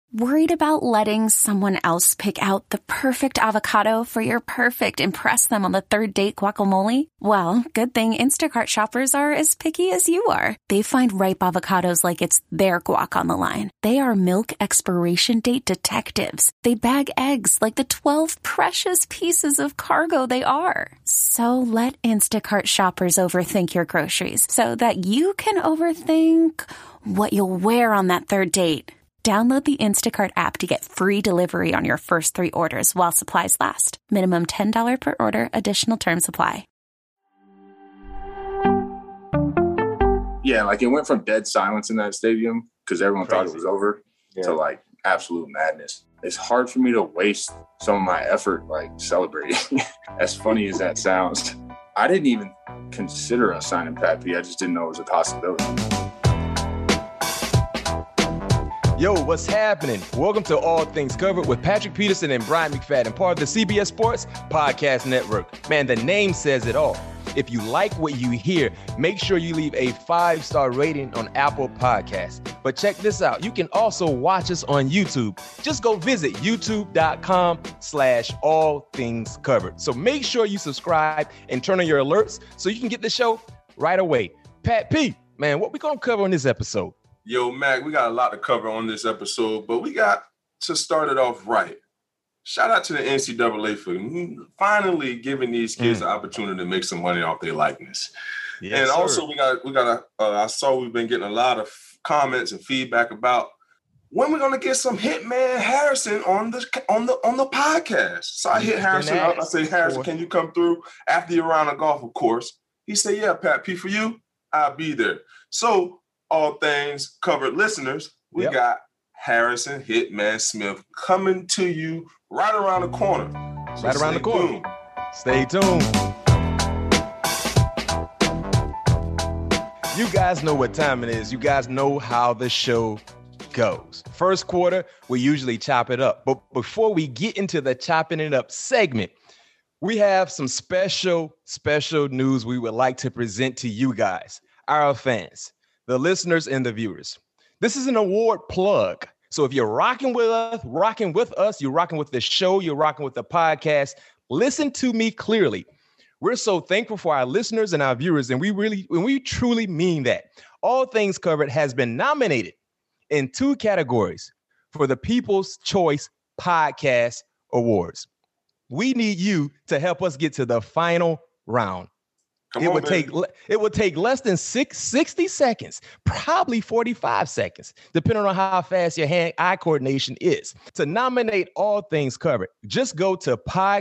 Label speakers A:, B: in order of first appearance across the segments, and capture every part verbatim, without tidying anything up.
A: Worried about letting someone else pick out the perfect avocado for your perfect impress them on the third date guacamole? Well, good thing Instacart shoppers are as picky as you are. They find ripe avocados like it's their guac on the line. They are milk expiration date detectives. They bag eggs like the twelve precious pieces of cargo they are. So let Instacart shoppers overthink your groceries so that you can overthink what you'll wear on that third date. Download the Instacart app to get free delivery on your first three orders while supplies last. Minimum ten dollars per order. Additional terms apply.
B: Yeah, like it went from dead silence in that stadium because everyone
C: Crazy.
B: thought it was over
C: Yeah.
B: to like absolute madness. It's hard for me to waste some of my effort like celebrating. As funny as that sounds, I didn't even consider a signing Pat P. I just didn't know it was a possibility.
C: Yo, what's happening? Welcome to All Things Covered with Patrick Peterson and Brian McFadden, part of the C B S Sports Podcast Network. Man, the name says it all. If you like what you hear, make sure you leave a five-star rating on Apple Podcasts. But check this out. You can also watch us on YouTube. Just go visit youtube.com slash all things covered. So make sure you subscribe and turn on your alerts so you can get the show right away. Pat P, man, what we gonna cover on this episode?
D: Yo, Mac, we got a lot to cover on this episode, but we got to start it off right. Shout out to the N C double A for finally giving these kids mm. the opportunity to make some money off their likeness. Yes, and sir. Also, we got we got a, uh, I saw we've been getting a lot of comments and feedback about when we're gonna get some Hitman Harrison on the on the on the podcast. So I hit Harrison up. I say, Harrison, can you come through after your round of golf? Of course. He said, yeah, Pat P, for you, I'll be there. So. All Things Covered listeners, we yep. got Harrison Hitman Smith coming to you right around the corner. So
C: right around the corner. Tuned. Stay tuned. You guys know what time it is. You guys know how the show goes. First quarter, we usually chop it up. But before we get into the chopping it up segment, we have some special, special news we would like to present to you guys, our fans, the listeners and the viewers. This is an award plug. So if you're rocking with us, rocking with us, you're rocking with the show, you're rocking with the podcast, listen to me clearly. We're so thankful for our listeners and our viewers, and we really, and we truly mean that. All Things Covered has been nominated in two categories for the People's Choice Podcast Awards. We need you to help us get to the final round. Come it on, would baby. take it would take less than six, sixty seconds, probably forty-five seconds, depending on how fast your hand-eye coordination is. To nominate All Things Covered, just go to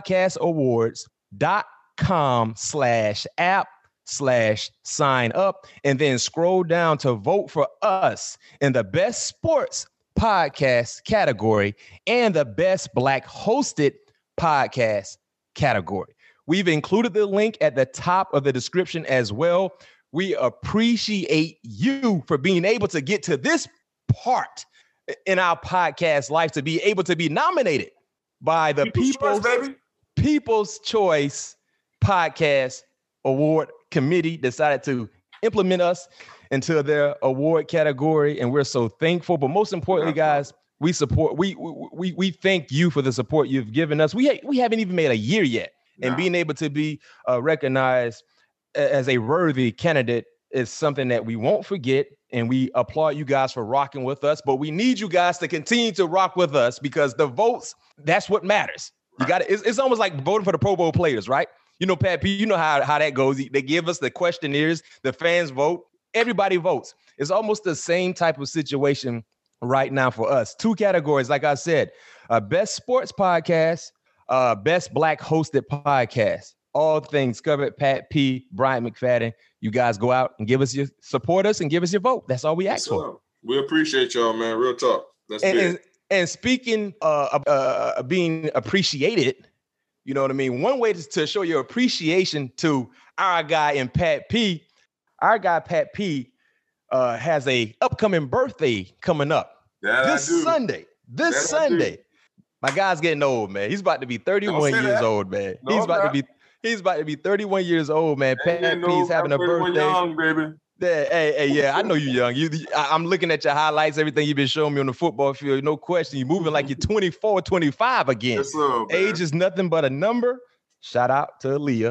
C: podcastawards.com slash app slash sign up, and then scroll down to vote for us in the Best Sports Podcast category and the Best Black Hosted Podcast category. We've included the link at the top of the description as well. We appreciate you for being able to get to this part in our podcast life, to be able to be nominated by the People's, People's, Choice, People's Choice Podcast Award Committee. Decided to implement us into their award category, and we're so thankful. But most importantly, guys, we support. We we we thank you for the support you've given us. We ha- we haven't even made a year yet. And being able to be uh, recognized as a worthy candidate is something that we won't forget. And we applaud you guys for rocking with us. But we need you guys to continue to rock with us, because the votes, that's what matters. You got to, it's, it's almost like voting for the Pro Bowl players, right? You know, Pat P, you know how, how that goes. They give us the questionnaires, the fans vote, everybody votes. It's almost the same type of situation right now for us. Two categories, like I said, uh, Best Sports Podcast, Uh, Best Black Hosted Podcast. All Things Covered. Pat P, Brian McFadden. You guys go out and give us your support us and give us your vote. That's all we ask
D: for.
C: for.
D: We appreciate y'all, man. Real talk. That's
C: and,
D: big.
C: And, and speaking uh, of uh, being appreciated, you know what I mean? One way to, to show your appreciation to our guy in Pat P, our guy Pat P uh, has a upcoming birthday coming up
D: that
C: this Sunday. This that Sunday. My guy's getting old, man. He's about to be thirty-one years that. old, man. No, he's about not. to be he's about to be thirty-one years old, man. Pat P's no, having a birthday.
D: Young, baby.
C: Hey, hey, yeah, I know you're young. You, I, I'm looking at your highlights, everything you've been showing me on the football field. No question, you're moving like you're twenty-four, twenty-five again.
D: Yes, sir,
C: Age is nothing but a number. Shout out to Aaliyah.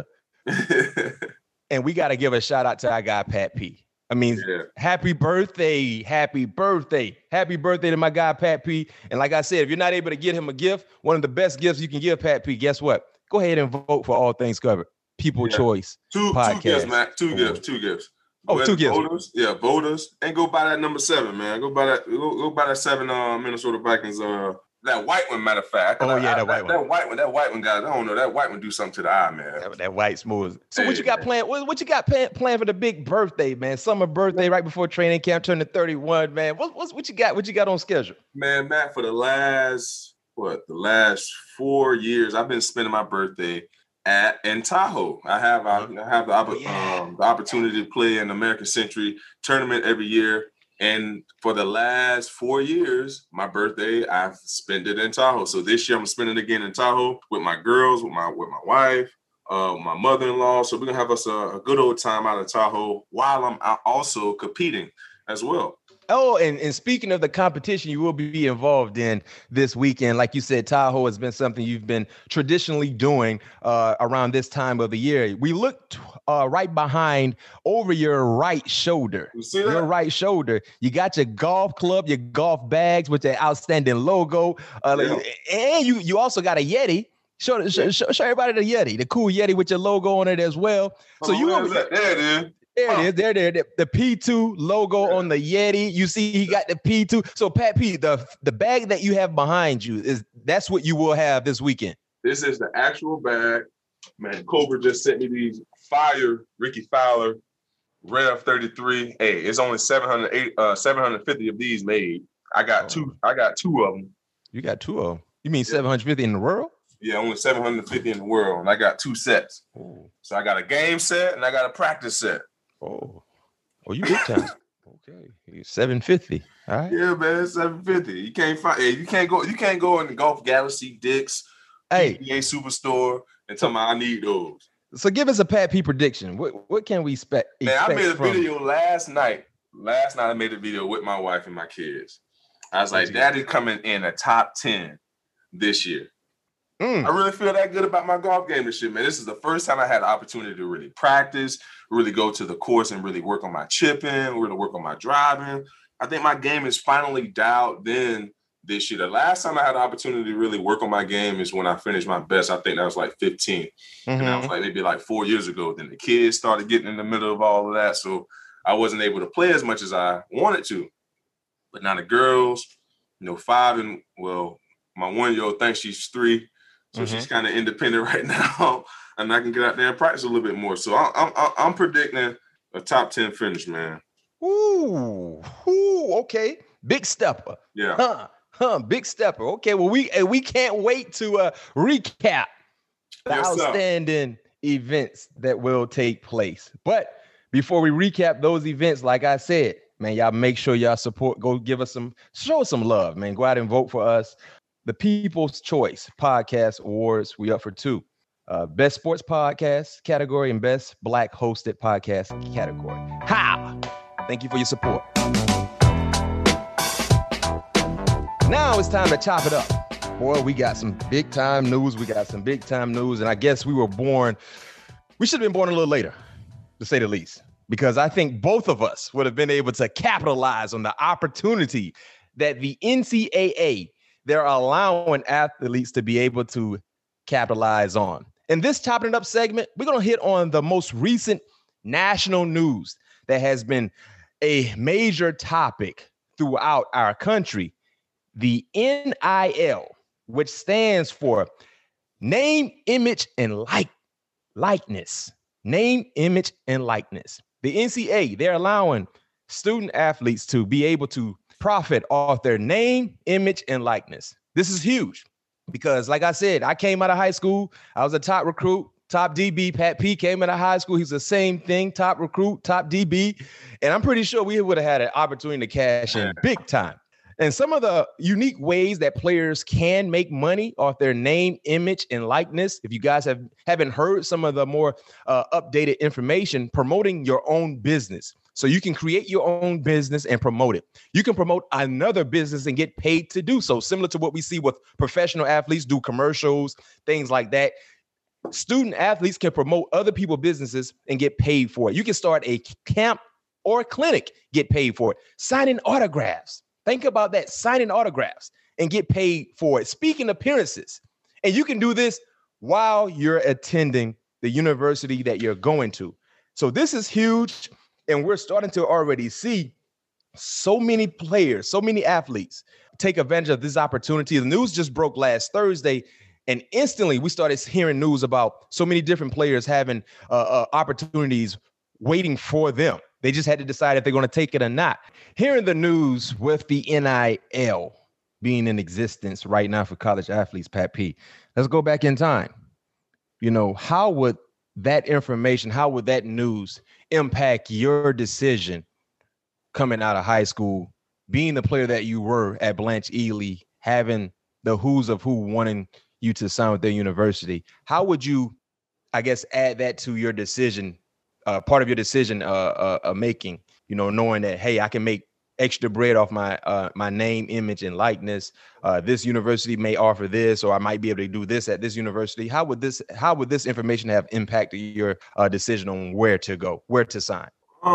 C: And we got to give a shout out to our guy, Pat P. I mean, yeah. happy birthday, happy birthday, happy birthday to my guy, Pat P. And like I said, if you're not able to get him a gift, one of the best gifts you can give Pat P, guess what? Go ahead and vote for All Things Covered. People yeah. Choice
D: two,
C: podcast.
D: Two gifts, man. Two gifts, two gifts.
C: Go oh, two gifts.
D: Voters, yeah, voters. And go buy that number seven, man. Go buy that, go, go buy that seven uh, Minnesota Vikings uh That white one, matter of fact.
C: Oh, yeah,
D: I,
C: that white
D: that,
C: one.
D: That white one, that white one, guys. I don't know. That white one do something to the eye, man.
C: That, that white smooth. So hey, what you got planned? What, what you got planned plan for the big birthday, man? Summer birthday right before training camp, turning thirty-one, man. What, what's what you got? What you got on schedule?
D: Man, Matt, for the last, what, the last four years, I've been spending my birthday at in Tahoe. I have I, I have the, oh, yeah. um, the opportunity to play in the American Century tournament every year. And for the last four years, my birthday, I've spent it in Tahoe. So this year I'm spending it again in Tahoe with my girls, with my with my wife, uh, my mother-in-law. So we're gonna have us a, a good old time out of Tahoe while I'm out also competing as well.
C: Oh, and, and speaking of the competition you will be involved in this weekend, like you said, Tahoe has been something you've been traditionally doing uh, around this time of the year. We looked uh, right behind over your right shoulder.
D: You see that?
C: Your right shoulder. You got your golf club, your golf bags with the outstanding logo. Uh, yeah. And you, you also got a Yeti. Show, show, show, show everybody the Yeti, the cool Yeti with your logo on it as well. So
D: oh,
C: you
D: gonna, there it is.
C: There it is. There, there, there. The P two logo yeah. on the Yeti. You see, he got the P two. So, Pat P, the the bag that you have behind you is that's what you will have this weekend.
D: This is the actual bag. Man, Cobra just sent me these fire Ricky Fowler Rev thirty-three. Hey, it's only seven hundred eight, uh, seven hundred fifty of these made. I got oh. two. I got two of them.
C: You got two of them. You mean yeah. seven hundred fifty in the world?
D: Yeah, only seven hundred fifty in the world, and I got two sets.
C: Oh.
D: So I got a game set and I got a practice set.
C: Oh, oh, you big time. Okay, seven fifty. All right.
D: Yeah, man, seven fifty. You can't find. You can't go. You can't go in the Golf Galaxy, Dick's,
C: hey,
D: P B A Superstore, and tell me I need those.
C: So give us a Pat P prediction. What what can we expect?
D: Man, I made a
C: from...
D: video last night. Last night I made a video with my wife and my kids. I was like, Daddy coming in a top ten this year. Mm. I really feel that good about my golf game this year, man. This is the first time I had the opportunity to really practice, really go to the course and really work on my chipping, really work on my driving. I think my game is finally dialed in this year. The last time I had the opportunity to really work on my game is when I finished my best. I think that was like fifteen. Mm-hmm. And that was like maybe like four years ago. Then the kids started getting in the middle of all of that. So I wasn't able to play as much as I wanted to. But now the girls, you know, five and, well, my one-year-old thinks she's three. So mm-hmm. she's kind of independent right now, and I can get out there and practice a little bit more. So I'm I'm, I'm predicting a top ten finish, man.
C: Ooh, ooh, okay, big stepper.
D: Yeah,
C: huh, huh, big stepper. Okay, well we we can't wait to uh, recap the yes, outstanding sir. events that will take place. But before we recap those events, like I said, man, y'all make sure y'all support. Go give us some, show us some love, man. Go out and vote for us. The People's Choice Podcast Awards, we up for two. Uh, Best Sports Podcast category and Best Black Hosted Podcast category. How? Thank you for your support. Now it's time to chop it up. Boy, we got some big time news. We got some big time news. And I guess we were born, we should have been born a little later, to say the least, because I think both of us would have been able to capitalize on the opportunity that the N C double A, they're allowing athletes to be able to capitalize on. In this Chopping It Up segment, we're going to hit on the most recent national news that has been a major topic throughout our country. The N I L, which stands for Name, Image, and like, Likeness. Name, Image, and Likeness. The N C double A, they're allowing student athletes to be able to profit off their name, image, and likeness. This is huge because, like I said, I came out of high school. I was a top recruit, top D B. Pat P came out of high school. He's the same thing, top recruit, top D B. And I'm pretty sure we would have had an opportunity to cash in big time. And some of the unique ways that players can make money off their name, image, and likeness, if you guys have, haven't heard some of the more uh, updated information, promoting your own business. So you can create your own business and promote it. You can promote another business and get paid to do so, similar to what we see with professional athletes do commercials, things like that. Student athletes can promote other people's businesses and get paid for it. You can start a camp or a clinic, get paid for it. Signing autographs. Think about that, signing autographs and get paid for it. Speaking appearances. And you can do this while you're attending the university that you're going to. So this is huge. And we're starting to already see so many players, so many athletes take advantage of this opportunity. The news just broke last Thursday, and instantly we started hearing news about so many different players having uh, uh, opportunities waiting for them. They just had to decide if they're going to take it or not. Hearing the news with the N I L being in existence right now for college athletes, Pat P, let's go back in time. You know, how would that information, how would that news impact your decision coming out of high school, being the player that you were at Blanche Ely, having the who's of who wanting you to sign with their university? How would you, I guess, add that to your decision, uh, part of your decision uh, uh, uh, making, you know, knowing that, hey, I can make extra bread off my uh, my name, image, and likeness. Uh, this university may offer this, or I might be able to do this at this university. How would this how would this information have impacted your uh, decision on where to go, where to sign?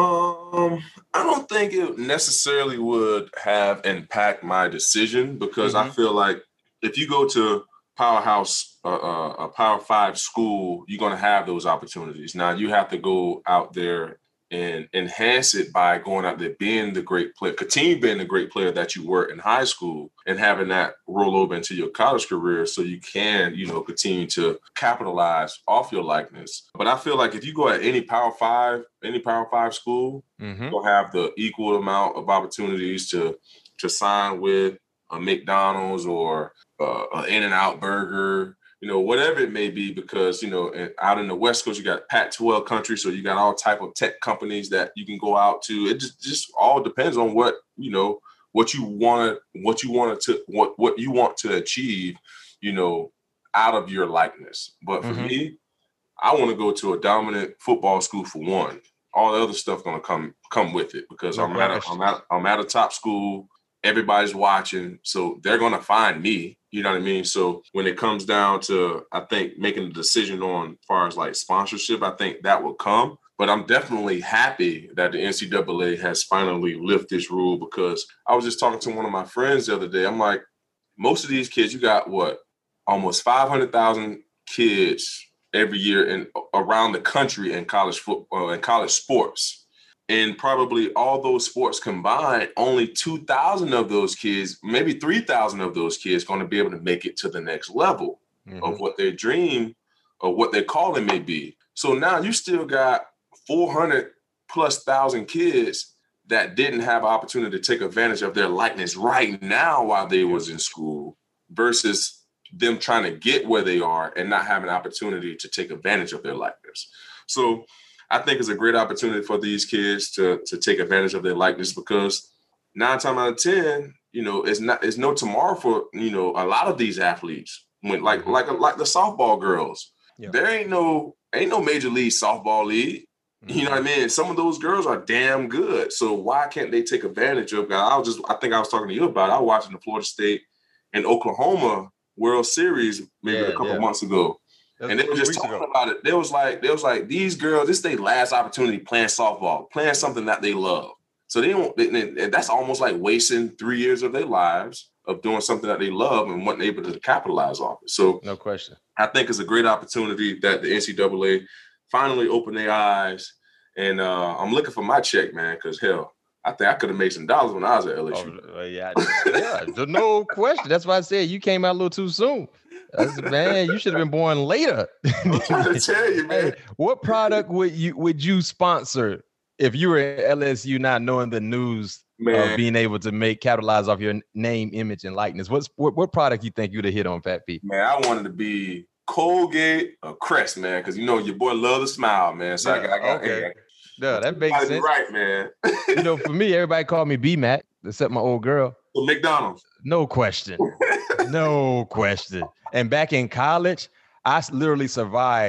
D: Um, I don't think it necessarily would have impact my decision, because mm-hmm. I feel like if you go to powerhouse, uh, uh, a Power Five school, you're going to have those opportunities. Now you have to go out there and enhance it by going out there, being the great player, continue being the great player that you were in high school, and having that roll over into your college career so you can, you know, continue to capitalize off your likeness. But I feel like if you go at any Power Five, any Power Five school, mm-hmm. you'll have the equal amount of opportunities to, to sign with a McDonald's or uh, an In-N-Out Burger, you know, whatever it may be, because, you know, out in the West Coast, you got Pac twelve country. So you got all type of tech companies that you can go out to. It just, just all depends on what, you know, what you want, what you want to, what, what you want to achieve, you know, out of your likeness. But for mm-hmm. me, I want to go to a dominant football school for one. All the other stuff going to come, come with it, because no I'm at, a, I'm at, I'm at a top school. Everybody's watching. So they're going to find me. You know what I mean? So when it comes down to, I think, making a decision on as far as like sponsorship, I think that will come. But I'm definitely happy that the N C double A has finally lifted this rule, because I was just talking to one of my friends the other day. I'm like, most of these kids, you got what, almost five hundred thousand kids every year in around the country in college football and college sports. And probably all those sports combined, only two thousand of those kids, maybe three thousand of those kids going to be able to make it to the next level mm-hmm. of what their dream or what their calling may be. So now you still got four hundred plus thousand kids that didn't have an opportunity to take advantage of their likeness right now while they was in school, versus them trying to get where they are and not having an opportunity to take advantage of their likeness. So I think it's a great opportunity for these kids to, to take advantage of their likeness, because nine times out of ten, you know, it's not, it's no tomorrow for, you know, a lot of these athletes. When like, like, like the softball girls, yeah. there ain't no, ain't no major league softball league. Mm-hmm. You know what I mean? Some of those girls are damn good. So why can't they take advantage of? I was just, I think I was talking to you about it. I was watching the Florida State and Oklahoma World Series maybe yeah, a couple yeah. months ago. And they were just talking ago. about it. They was like, they was like, these girls, this is their last opportunity playing softball, playing something that they love. So they don't, they, that's almost like wasting three years of their lives of doing something that they love and weren't able to capitalize off it. So
C: no question.
D: I think it's a great opportunity that the N C double A finally opened their eyes. And uh, I'm looking for my check, man, because hell, I think I could have made some dollars when I was at L S U.
C: Oh, yeah, yeah, no question. That's why I said you came out a little too soon. That's, man, you should have been born later.
D: I'm trying to tell you, man.
C: Hey, what product would you would you sponsor if you were at L S U, not knowing the news man. of being able to make capitalize off your name, image, and likeness? What's what, what product you think you'd have hit on, Pat P?
D: Man, I wanted to be Colgate or Crest, man, because you know your boy love to smile, man. So yeah, I got, I got
C: okay.
D: hey,
C: no, that makes sense.
D: Right, man.
C: You know, for me, everybody called me B-Mac, except my old girl.
D: Well, McDonald's.
C: No question. No question. And back in college, I literally survived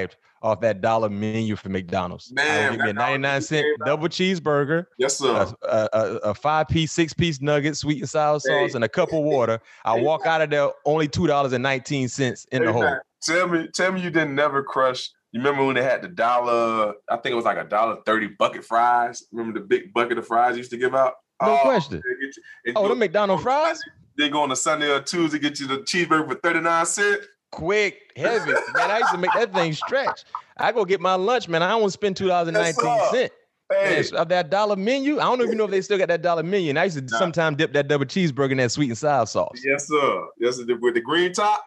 C: off that dollar menu for McDonald's.
D: Man,
C: I'll give me a ninety-nine cent double cheeseburger.
D: Yes, sir.
C: A, a, a, a five-piece, six-piece nugget, sweet and sour sauce, hey. and a cup of water. I hey, walk man. out of there only two dollars and nineteen cents in hey, the hole. Man.
D: Tell me, tell me you didn't never crush. You remember when they had the dollar, I think it was like a dollar thirty bucket fries. Remember the big bucket of fries used to give out?
C: No
D: oh,
C: question.
D: You,
C: oh, the McDonald's fries?
D: They go on a Sunday or Tuesday, get you the cheeseburger for thirty-nine cents.
C: Quick, heavy. Man, I used to make that thing stretch. I go get my lunch, man. I don't want to spend two dollars and nineteen cents. Hey. Man, of that dollar menu, I don't even know if they still got that dollar menu. And I used to nah. sometimes dip that double cheeseburger in that sweet and sour sauce.
D: Yes, sir. Yes, sir. With the green top.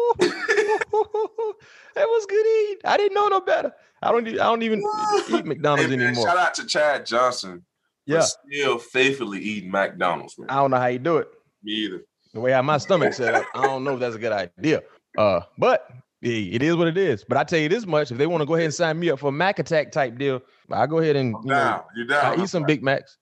C: That was good eating. I didn't know no better. I don't. I don't even eat McDonald's hey, man, anymore.
D: Shout out to Chad Johnson.
C: Yeah,
D: for still faithfully eating McDonald's. Man.
C: I don't know how you do it.
D: Me either.
C: The way how my stomach set up, I don't know if that's a good idea. Uh, but it is what it is. But I tell you this much: if they want to go ahead and sign me up for a Mac Attack type deal, I'll go ahead and you know,
D: you down.
C: I'll eat some Big Macs.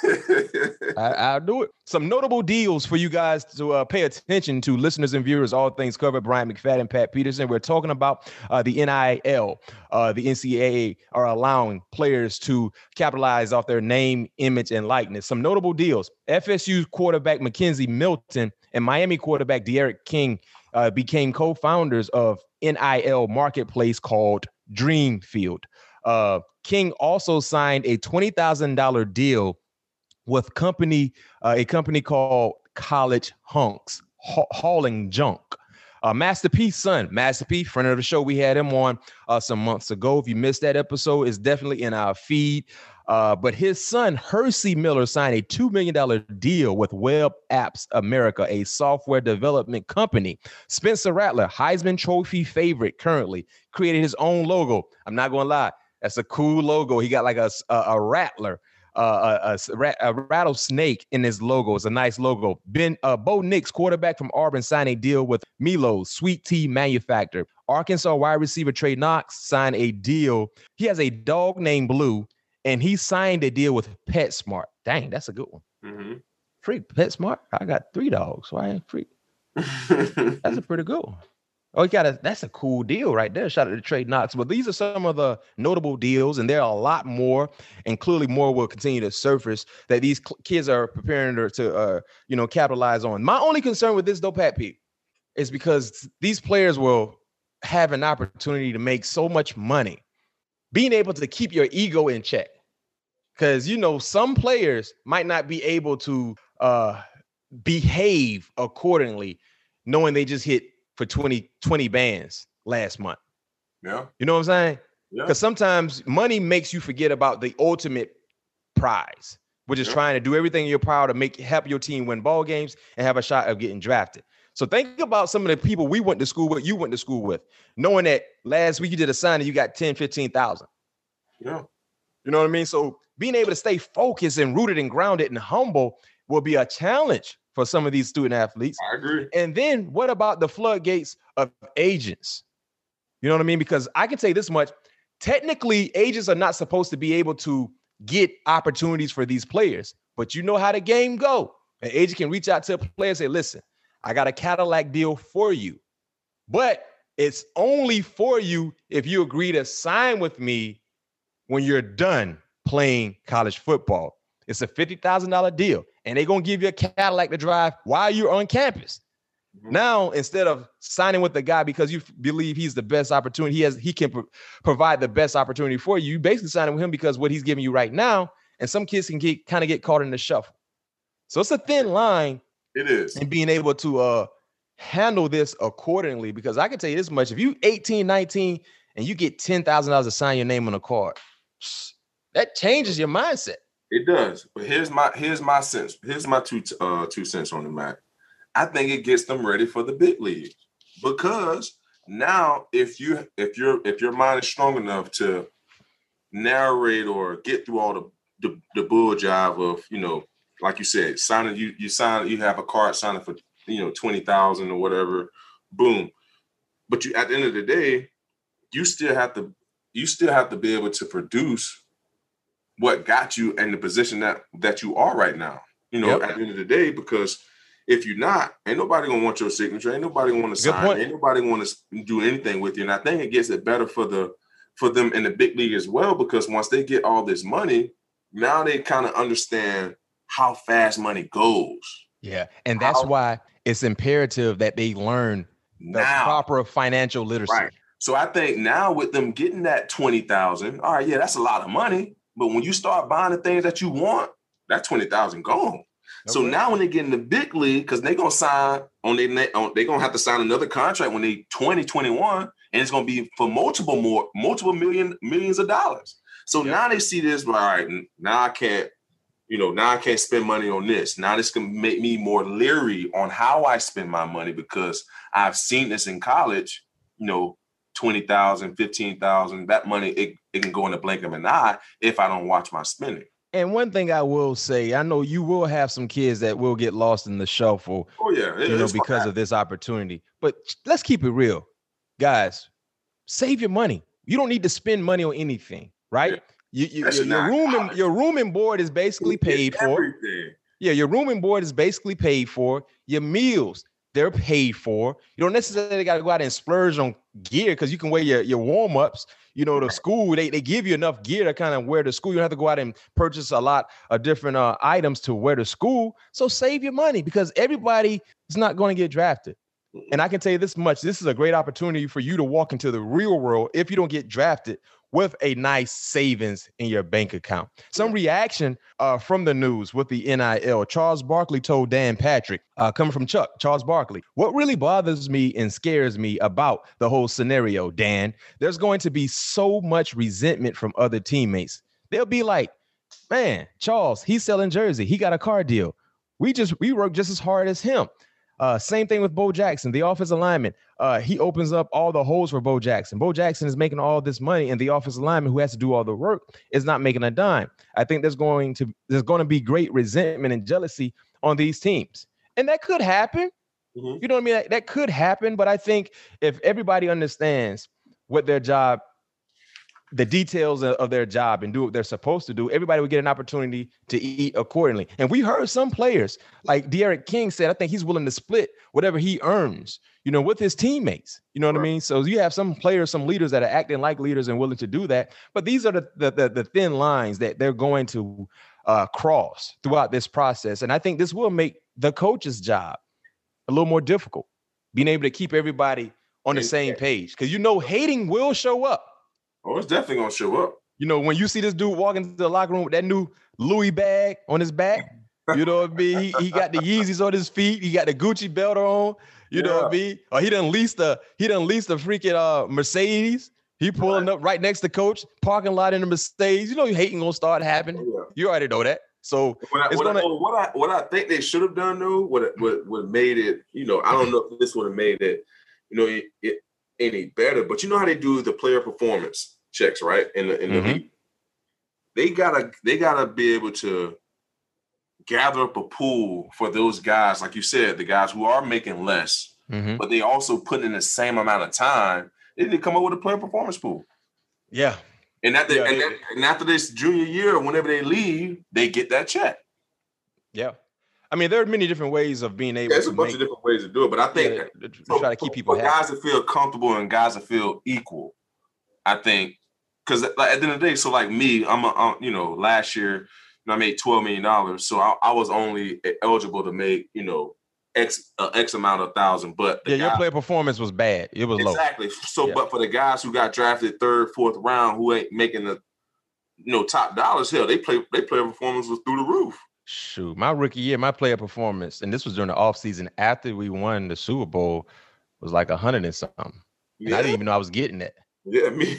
C: I, I'll do it. Some notable deals for you guys to uh, pay attention to, listeners and viewers. All things covered. Brian McFadden, Pat Peterson. We're talking about uh, the N I L. Uh, the N C double A are allowing players to capitalize off their name, image, and likeness. Some notable deals: F S U quarterback Mackenzie Milton and Miami quarterback De'Aaron King uh, became co-founders of N I L marketplace called Dreamfield. Uh, King also signed a twenty thousand dollars deal with company, uh, a company called College Hunks, ha- hauling junk. Uh, Master P's son, Master P, friend of the show, we had him on uh, some months ago. If you missed that episode, it's definitely in our feed. Uh, but his son, Hersey Miller, signed a two million dollars deal with Web Apps America, a software development company. Spencer Rattler, Heisman Trophy favorite currently, created his own logo. I'm not going to lie. That's a cool logo. He got like a, a, a rattler. Uh, a, a, a rattlesnake in his logo. It's a nice logo. Ben uh, Bo Nix, quarterback from Auburn, signed a deal with Milo's Sweet Tea Manufacturer. Arkansas wide receiver Trey Knox signed a deal. He has a dog named Blue, and he signed a deal with PetSmart. Dang, that's a good one.
D: Mm-hmm.
C: Free PetSmart. I got three dogs, so I ain't free. That's a pretty good one. Oh, you got a, that's a cool deal right there. Shout out to Trey Knox. But these are some of the notable deals, and there are a lot more, and clearly more will continue to surface that these cl- kids are preparing to, to uh, you know, capitalize on. My only concern with this, though, Pat P, is because these players will have an opportunity to make so much money, being able to keep your ego in check. Because, you know, some players might not be able to uh, behave accordingly, knowing they just hit for twenty, twenty bands last month.
D: Yeah.
C: You know what I'm saying?
D: Yeah.
C: Because sometimes money makes you forget about the ultimate prize, which is yeah. trying to do everything in your power to make help your team win ball games and have a shot of getting drafted. So think about some of the people we went to school with, you went to school with, knowing that last week you did a sign and you got ten, fifteen thousand.
D: Yeah.
C: You know what I mean? So being able to stay focused and rooted and grounded and humble will be a challenge for some of these student athletes.
D: I agree.
C: And then what about the floodgates of agents? You know what I mean? Because I can say this much. Technically, agents are not supposed to be able to get opportunities for these players. But you know how the game go. An agent can reach out to a player and say, listen, I got a Cadillac deal for you. But it's only for you if you agree to sign with me when you're done playing college football. It's a fifty thousand dollars deal. And they're going to give you a Cadillac to drive while you're on campus. Mm-hmm. Now, instead of signing with the guy because you believe he's the best opportunity, he has he can pro- provide the best opportunity for you, you basically signing with him because what he's giving you right now, and some kids can get kind of get caught in the shuffle. So it's a thin line.
D: It is.
C: And being able to uh, handle this accordingly, because I can tell you this much. If you eighteen, nineteen, and you get ten thousand dollars to sign your name on a card, that changes your mindset.
D: It does, but here's my here's my sense. Here's my two uh two cents on the matter. I think it gets them ready for the big league because now if you if your if your mind is strong enough to narrate or get through all the the, the bull jive of, you know, like you said, signing you you sign you have a card signing for, you know, twenty thousand or whatever, boom. But you at the end of the day, you still have to you still have to be able to produce what got you in the position that that you are right now, you know, yep. at the end of the day, because if you're not, ain't nobody gonna want your signature, ain't nobody want to sign, ain't nobody want to do anything with you. And I think it gets it better for the for them in the big league as well, because once they get all this money, now they kind of understand how fast money goes.
C: Yeah, and that's how, why it's imperative that they learn the now, proper financial literacy.
D: Right. So I think now with them getting that twenty thousand, all right, yeah, that's a lot of money. But when you start buying the things that you want, that twenty thousand gone. Okay. So now when they get in the big league, because they're going to sign on their they're going to have to sign another contract when they twenty, twenty-one, and it's going to be for multiple more, multiple million, millions of dollars. So yeah. now they see this, all right, now I can't, you know, now I can't spend money on this. Now this can make me more leery on how I spend my money, because I've seen this in college, you know, twenty thousand, fifteen thousand, that money, it, it can go in the blink of an eye if I don't watch my spending.
C: And one thing I will say, I know you will have some kids that will get lost in the shuffle.
D: Oh yeah,
C: it, you know, because fine. of this opportunity. But let's keep it real, guys. Save your money. You don't need to spend money on anything, right? Yeah. You, you, your, your room and your room and board is basically paid for.
D: Everything.
C: Yeah, your room and board is basically paid for. Your meals, they're paid for. You don't necessarily got to go out and splurge on gear, because you can wear your, your warm-ups. You know, the school, they, they give you enough gear to kind of wear to school. You don't have to go out and purchase a lot of different uh, items to wear to school. So save your money, because everybody is not going to get drafted. And I can tell you this much. This is a great opportunity for you to walk into the real world if you don't get drafted with a nice savings in your bank account. Some reaction uh, from the news with the N I L. Charles Barkley told Dan Patrick, uh, coming from Chuck, Charles Barkley, what really bothers me and scares me about the whole scenario, Dan, there's going to be so much resentment from other teammates. They'll be like, man, Charles, he's selling jersey. He got a car deal. We just, we work just as hard as him. Uh, same thing with Bo Jackson, the offensive lineman. Uh, he opens up all the holes for Bo Jackson. Bo Jackson is making all this money, and the offensive lineman who has to do all the work is not making a dime. I think there's going to there's going to be great resentment and jealousy on these teams, and that could happen. Mm-hmm. You know what I mean? That, that could happen, but I think if everybody understands what their job, the details of their job, and do what they're supposed to do, everybody would get an opportunity to eat accordingly. And we heard some players, like De'Aaron King said, I think he's willing to split whatever he earns, you know, with his teammates. You know what right. I mean? So you have some players, some leaders that are acting like leaders and willing to do that. But these are the the, the, the thin lines that they're going to uh, cross throughout this process. And I think this will make the coach's job a little more difficult, being able to keep everybody on the same page. Because, you know, hating will show up.
D: Oh, it's definitely going to show up.
C: You know, when you see this dude walk into the locker room with that new Louis bag on his back, you know what I mean? He, he got the Yeezys on his feet. He got the Gucci belt on, you yeah. know what I mean? Or he done leased the, he done leased the freaking uh, Mercedes. He pulling right. up right next to coach, parking lot in the Mercedes. You know, hating going to start happening. Oh, yeah. You already know that. So
D: what I,
C: it's
D: what,
C: gonna,
D: I, what I what I think they should have done though, what what what made it, you know, I don't know if this would have made it, you know, it, it any better. But you know how they do the player performance checks, right? In the in the mm-hmm. league, they gotta they gotta be able to gather up a pool for those guys, like you said, the guys who are making less, mm-hmm. but they also put in the same amount of time. They need to come up with a player performance pool.
C: Yeah.
D: And after,
C: yeah,
D: and,
C: they,
D: and after this junior year, or whenever they leave, they get that check.
C: Yeah. I mean, there are many different ways of being able
D: yeah, there's
C: to
D: a bunch
C: make,
D: of different ways to do it, but I think
C: yeah, to for, try to keep people
D: for
C: happy.
D: Guys that feel comfortable and guys that feel equal, I think, because like, at the end of the day, so like me, I'm, a, I'm you know, last year, you know, I made twelve million dollars, so I, I was only eligible to make, you know, X uh, X amount of thousand, but
C: yeah,
D: guys,
C: your player performance was bad. It was
D: exactly.
C: low.
D: So,
C: yeah.
D: but for the guys who got drafted third, fourth round, who ain't making the, you know, top dollars, hell, they play they player performance was through the roof.
C: Shoot, my rookie year, my player performance, and this was during the offseason after we won the Super Bowl, was like a hundred and something. And yeah. I didn't even know I was getting it.
D: Yeah, I mean,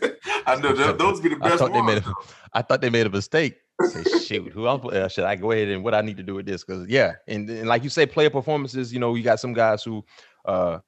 D: I know those be the best
C: I thought
D: ones.
C: They made a, I thought they made a mistake. Say, shoot, who else uh, should I go ahead and what I need to do with this? Because yeah, and, and like you say, player performances. You know, you got some guys who uh,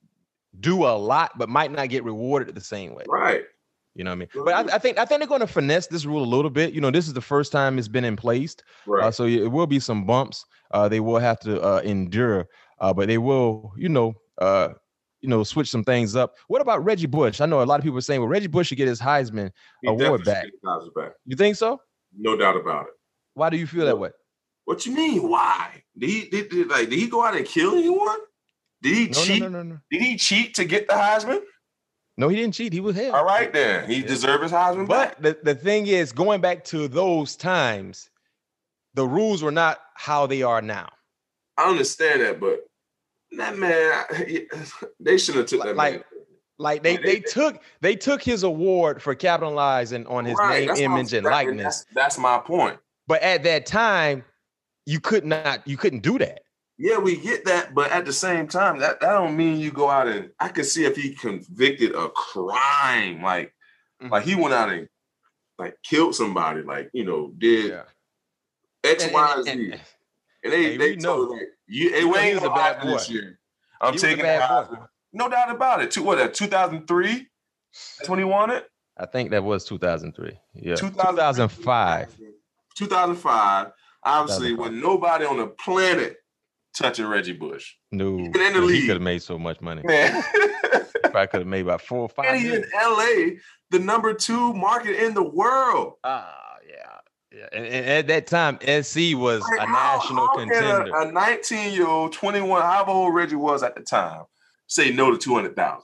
C: do a lot, but might not get rewarded the same way.
D: Right.
C: You know what I mean? But I, I think I think they're going to finesse this rule a little bit. You know, this is the first time it's been in place,
D: right.
C: uh, so it will be some bumps. Uh, they will have to uh, endure, uh, but they will, you know, uh, you know, switch some things up. What about Reggie Bush? I know a lot of people are saying, well, Reggie Bush should get his Heisman
D: he
C: award back.
D: back.
C: You think so?
D: No doubt about it.
C: Why do you feel
D: no.
C: that way?
D: What you mean? Why? Did he did, did like did he go out and kill anyone? Did he
C: no,
D: cheat?
C: No, no, no, no.
D: Did he cheat to get the Heisman?
C: No, he didn't cheat. He was held.
D: All right, then. He yeah. deserved his Heisman
C: But
D: back.
C: the, the thing is, going back to those times, the rules were not how they are now.
D: I understand that, but that man, they shouldn't have took that
C: like,
D: man.
C: Like they, they, they took they took his award for capitalizing on his right, name, image, and likeness.
D: That's, that's my point.
C: But at that time, you could not, you couldn't do that.
D: Yeah, we get that, but at the same time, that, that don't mean you go out and I can see if he convicted a crime, like mm-hmm. like he went out and like killed somebody, like you know, did yeah. X, and, Y, and, Z, and, and they hey, they told like you, hey, we ain't a bad boy this year. I'm he taking the no doubt about it. Two, what that two thousand three? That's when he won it.
C: I think that was two thousand three. Yeah, two thousand five.
D: two thousand five. Obviously, with nobody on the planet touching Reggie Bush.
C: No, in the league. He could have made so much money. Man, probably could have made about four or five.
D: And he's in L A, the number two market in the world.
C: Ah, uh, yeah, yeah. And, and at that time, S C was like, a how, national how contender.
D: A nineteen-year-old, twenty-one, however old Reggie was at the time, say no to two hundred thousand.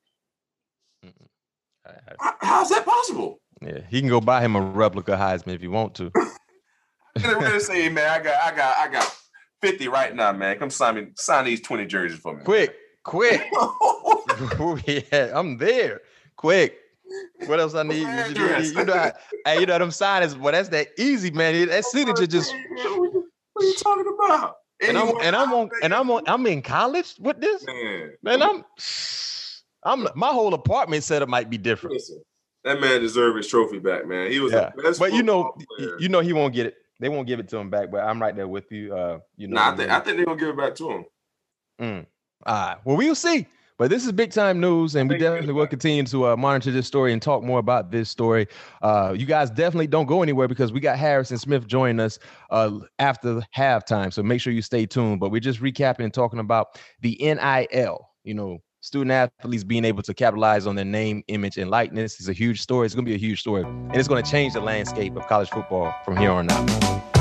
D: How, how's that possible?
C: Yeah, he can go buy him a replica Heisman if you want to.
D: They really say, man, I got, I got, I got fifty right now, man. Come sign me, sign these twenty jerseys for me.
C: Quick, quick. Yeah, I'm there. Quick. What else I need? You, you, you know, I, hey, you know them signings. Well, that's that easy, man. That signature just.
D: What are you talking about?
C: And I'm, and I'm on, and I'm on, I'm in college with this. Man, man I'm, I'm. My whole apartment setup might be different.
D: Listen, that man deserved his trophy back, man. He was
C: yeah.
D: the best.
C: But you know,
D: player.
C: you know he won't get it. They won't give it to him back, but I'm right there with you. Uh, you know,
D: nah, I think I think they're gonna give it back to him.
C: Mm. All right. Well, we'll see. But this is big time news, and we definitely will continue to uh, monitor this story and talk more about this story. Uh, you guys definitely don't go anywhere because we got Harrison Smith joining us uh, after halftime. So make sure you stay tuned. But we're just recapping and talking about the N I L. You know, student athletes being able to capitalize on their name, image, and likeness is a huge story. It's going to be a huge story, and it's going to change the landscape of college football from here on out.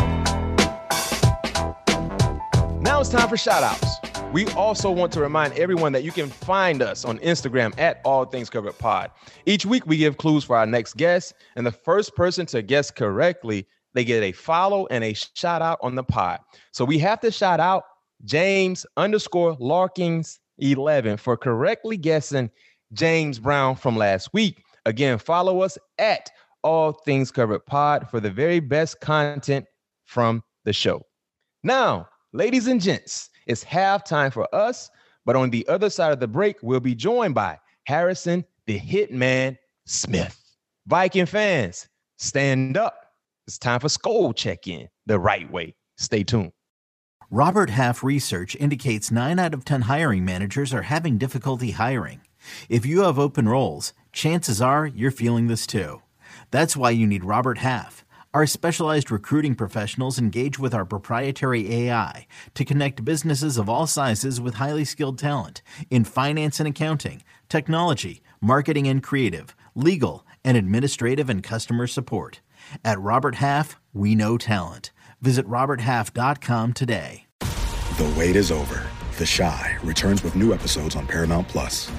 C: Now it's time for shout outs. We also want to remind everyone that you can find us on Instagram at All Things Covered Pod. Each week we give clues for our next guest, and the first person to guess correctly, they get a follow and a shout out on the pod. So we have to shout out James underscore Larkins eleven for correctly guessing James Brown from last week. Again, follow us at All Things Covered Pod for the very best content from the show. Now, ladies and gents, it's halftime for us, but on the other side of the break, we'll be joined by Harrison, the Hitman Smith. Viking fans, stand up. It's time for Skol Check-In the right way. Stay tuned.
E: Robert Half research indicates nine out of ten hiring managers are having difficulty hiring. If you have open roles, chances are you're feeling this too. That's why you need Robert Half. Our specialized recruiting professionals engage with our proprietary A I to connect businesses of all sizes with highly skilled talent in finance and accounting, technology, marketing and creative, legal, and administrative and customer support. At Robert Half, we know talent. Visit robert half dot com today.
F: The wait is over. The Chi returns with new episodes on Paramount Plus.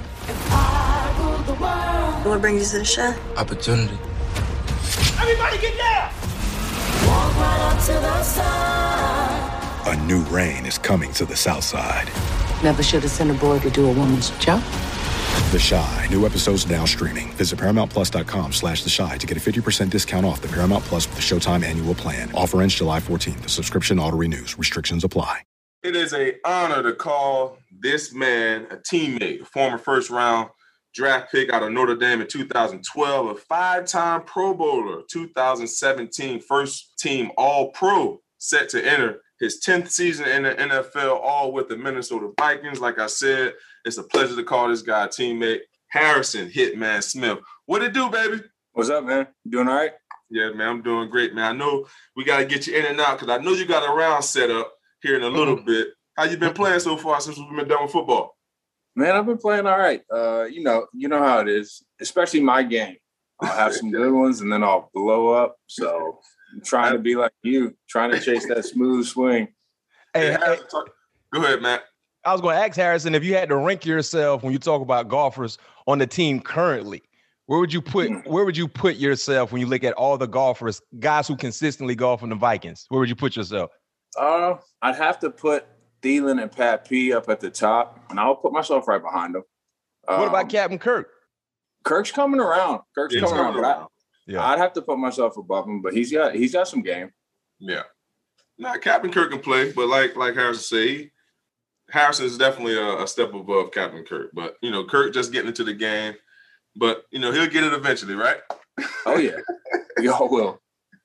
G: What brings you to the Chi?
H: Opportunity.
I: Everybody get down!
F: Walk right up to the side. A new reign is coming to the South Side.
J: Never should have sent a boy to do a woman's job.
F: The Chi. New episodes now streaming. Visit ParamountPlus.com slash The Chi to get a fifty percent discount off the Paramount Plus with the Showtime annual plan. Offer ends July fourteenth. The subscription auto-renews. Restrictions apply.
D: It is an honor to call this man a teammate, a former first-round draft pick out of Notre Dame in two thousand twelve, a five-time Pro Bowler, two thousand seventeen first-team All-Pro, set to enter his tenth season in the N F L, all with the Minnesota Vikings. Like I said, it's a pleasure to call this guy a teammate, Harrison Hitman Smith. What it do, baby?
B: What's up, man? You doing all right?
D: Yeah, man, I'm doing great, man. I know we got to get you in and out because I know you got a round set up here in a little mm-hmm. bit. How you been playing so far since we've been done with football?
B: Man, I've been playing all right. Uh, you know, you know how it is, especially my game. I'll have some good ones and then I'll blow up. So I'm trying to be like you, trying to chase that smooth swing.
D: Hey, hey, hey. Go ahead, Matt.
C: I was going to ask Harrison, if you had to rank yourself when you talk about golfers on the team currently, where would you put where would you put yourself when you look at all the golfers, guys who consistently golf in the Vikings? Where would you put yourself?
B: Uh, I'd have to put Thielen and Pat P up at the top, and I'll put myself right behind them. Um,
C: what about Captain Kirk?
B: Kirk's coming around. Kirk's
D: Yeah,
B: coming,
D: coming
B: around.
D: around.
B: I,
C: Yeah.
B: I'd have to put myself above him, but he's got he's got some game.
D: Yeah. Now, Captain Kirk can play, but like like Harrison said, he, Harrison is definitely a, a step above Captain Kirk. But, you know, Kirk just getting into the game. But, you know, he'll get it eventually, right?
B: Oh, yeah. We all will.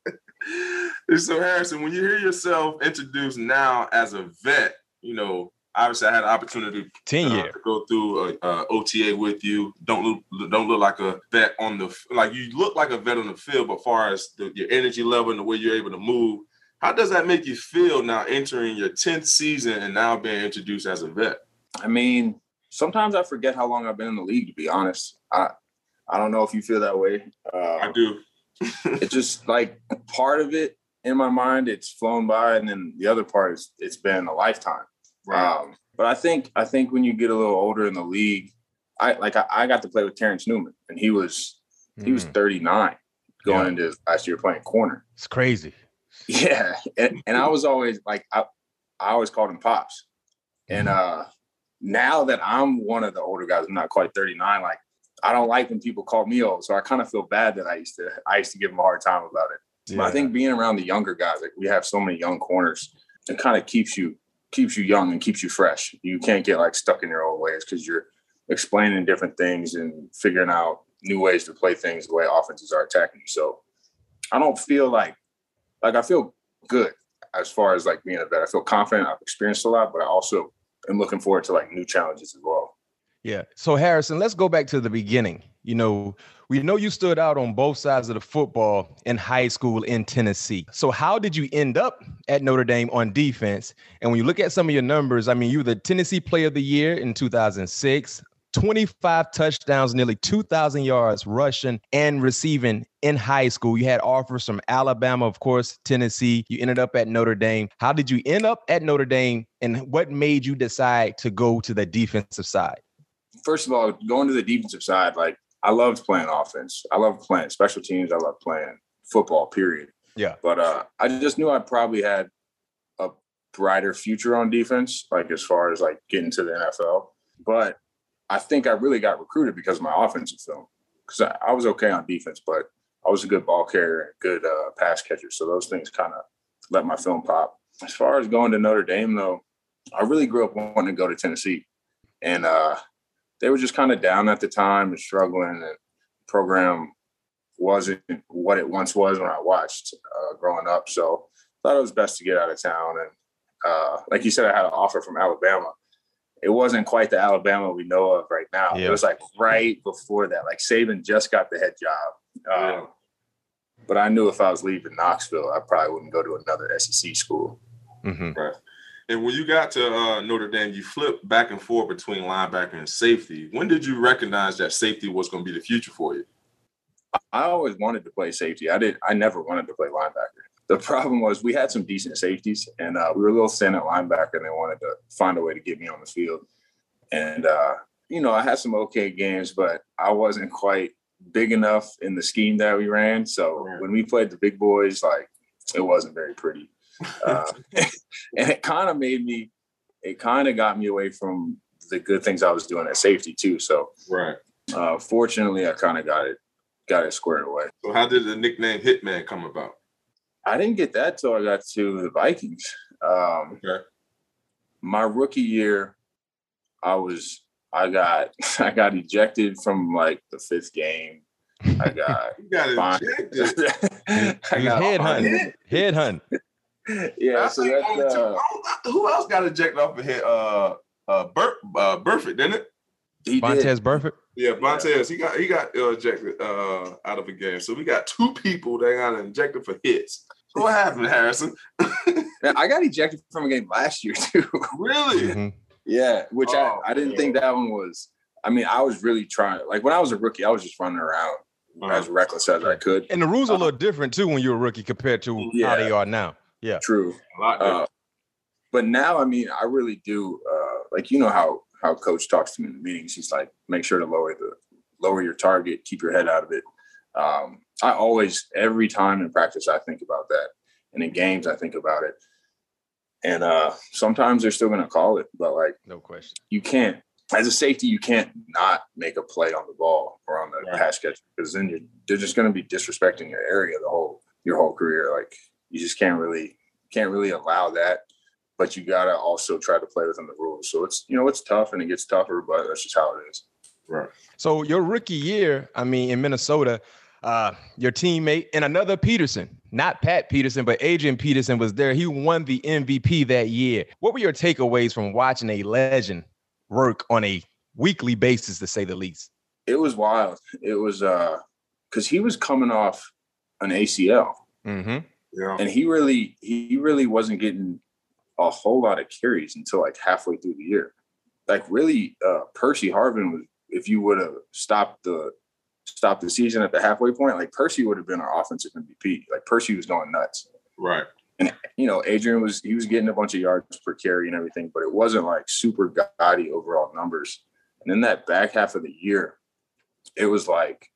D: So, Harrison, when you hear yourself introduced now as a vet, you know, obviously I had an opportunity
C: ten
D: uh,
C: year.
D: to go through a, a O T A with you. Don't look, don't look like a vet on the – like you look like a vet on the field, but as far as the, your energy level and the way you're able to move, how does that make you feel now entering your tenth season and now being introduced as a vet?
B: I mean, sometimes I forget how long I've been in the league, to be honest. I I don't know if you feel that way. Uh,
D: I do.
B: It's just like part of it in my mind, it's flown by, and then the other part is it's been a lifetime.
D: Right.
B: Um, but I think I think when you get a little older in the league, I like I, I got to play with Terrence Newman, and he was mm. he was thirty-nine going yeah. into his last year playing corner.
C: It's crazy.
B: Yeah, and, and I was always like I I always called him Pops, and uh, now that I'm one of the older guys, I'm not quite thirty-nine. Like I don't like when people call me old, so I kind of feel bad that I used to I used to give them a hard time about it. Yeah. But I think being around the younger guys, like we have so many young corners, it kind of keeps you keeps you young and keeps you fresh. You can't get like stuck in your old ways because you're explaining different things and figuring out new ways to play things the way offenses are attacking you. So I don't feel like like I feel good as far as like being a vet. I feel confident. I've experienced a lot, but I also am looking forward to like new challenges as well.
C: Yeah. So Harrison, let's go back to the beginning. You know, we know you stood out on both sides of the football in high school in Tennessee. So how did you end up at Notre Dame on defense? And when you look at some of your numbers, I mean, you were the Tennessee Player of the Year in two thousand six, twenty-five touchdowns, nearly two thousand yards rushing and receiving in high school. You had offers from Alabama, of course, Tennessee. You ended up at Notre Dame. How did you end up at Notre Dame, and what made you decide to go to the defensive side?
B: First of all, going to the defensive side, like I loved playing offense. I loved playing special teams. I loved playing football, period.
C: Yeah.
B: But uh, I just knew I probably had a brighter future on defense, like as far as like getting to the N F L. But I think I really got recruited because of my offensive film. Because I, I was okay on defense, but I was a good ball carrier and good uh, pass catcher. So those things kind of let my film pop. As far as going to Notre Dame, though, I really grew up wanting to go to Tennessee. And uh, they were just kind of down at the time and struggling. And the program wasn't what it once was when I watched uh, growing up. So I thought it was best to get out of town. And uh, like you said, I had an offer from Alabama. It wasn't quite the Alabama we know of right now. Yeah. It was like right before that. Like Saban just got the head job. Um, yeah. But I knew if I was leaving Knoxville, I probably wouldn't go to another S E C school.
D: Mm-hmm. Right. And when you got to uh, Notre Dame, you flipped back and forth between linebacker and safety. When did you recognize that safety was going to be the future for you?
B: I always wanted to play safety. I did. I never wanted to play linebacker. The problem was we had some decent safeties, and uh, we were a little thin at linebacker, and they wanted to find a way to get me on the field. And, uh, you know, I had some okay games, but I wasn't quite big enough in the scheme that we ran. So yeah. when we played the big boys, like, it wasn't very pretty. Uh, and it kind of made me, it kind of got me away from the good things I was doing at safety, too. So,
D: right.
B: uh, fortunately, I kind of got it, got it squared away.
D: So how did the nickname Hitman come about?
B: I didn't get that till I got to the Vikings. Um, okay. My rookie year, I was, I got, I got ejected from like the fifth game. I got,
D: you got ejected.
B: I got
C: head hunt. Head hunt.
B: Yeah. So that's, uh,
D: who else got ejected off of hit? Uh, uh, Bur- uh, Burfict, didn't it?
B: He
C: Vontaze Burfict.
D: Yeah, Vontaze. He got he got uh, ejected uh, out of a game. So we got two people that got ejected for hits. So what happened, Harrison?
B: I got ejected from a game last year too.
D: Really?
C: Mm-hmm.
B: Yeah, which oh, I, I didn't
D: man.
B: think that one was. I mean, I was really trying. Like when I was a rookie, I was just running around uh-huh. as reckless as I could.
C: And the rules are uh, a little different too when you're a rookie compared to yeah, how they are now. Yeah,
B: true.
D: A lot
B: uh, but now, I mean, I really do. Uh, like, you know how, how coach talks to me in the meetings. He's like, make sure to lower the, lower your target, keep your head out of it. Um, I always, every time in practice, I think about that. And in games, I think about it. And uh, sometimes they're still going to call it, but like,
C: no question,
B: you can't, as a safety, you can't not make a play on the ball or on the right. pass catch, because then you're, they're just going to be disrespecting your area the whole, your whole career. Like, you just can't really, can't really allow that, but you got to also try to play within the rules. So it's, you know, it's tough and it gets tougher, but that's just how it is.
D: Right.
C: So your rookie year, I mean, in Minnesota, uh, your teammate and another Peterson, not Pat Peterson, but Adrian Peterson was there. He won the M V P that year. What were your takeaways from watching a legend work on a weekly basis, to say the least?
B: It was wild. It was uh, because he was coming off an A C L.
C: Mm-hmm.
D: Yeah.
B: And he really, he really wasn't getting a whole lot of carries until like halfway through the year. Like really, uh, Percy Harvin was, if you would have stopped the stopped the season at the halfway point, like Percy would have been our offensive M V P. Like Percy was going nuts.
D: Right.
B: And, you know, Adrian was, he was getting a bunch of yards per carry and everything, but it wasn't like super gaudy overall numbers. And then that back half of the year, it was like,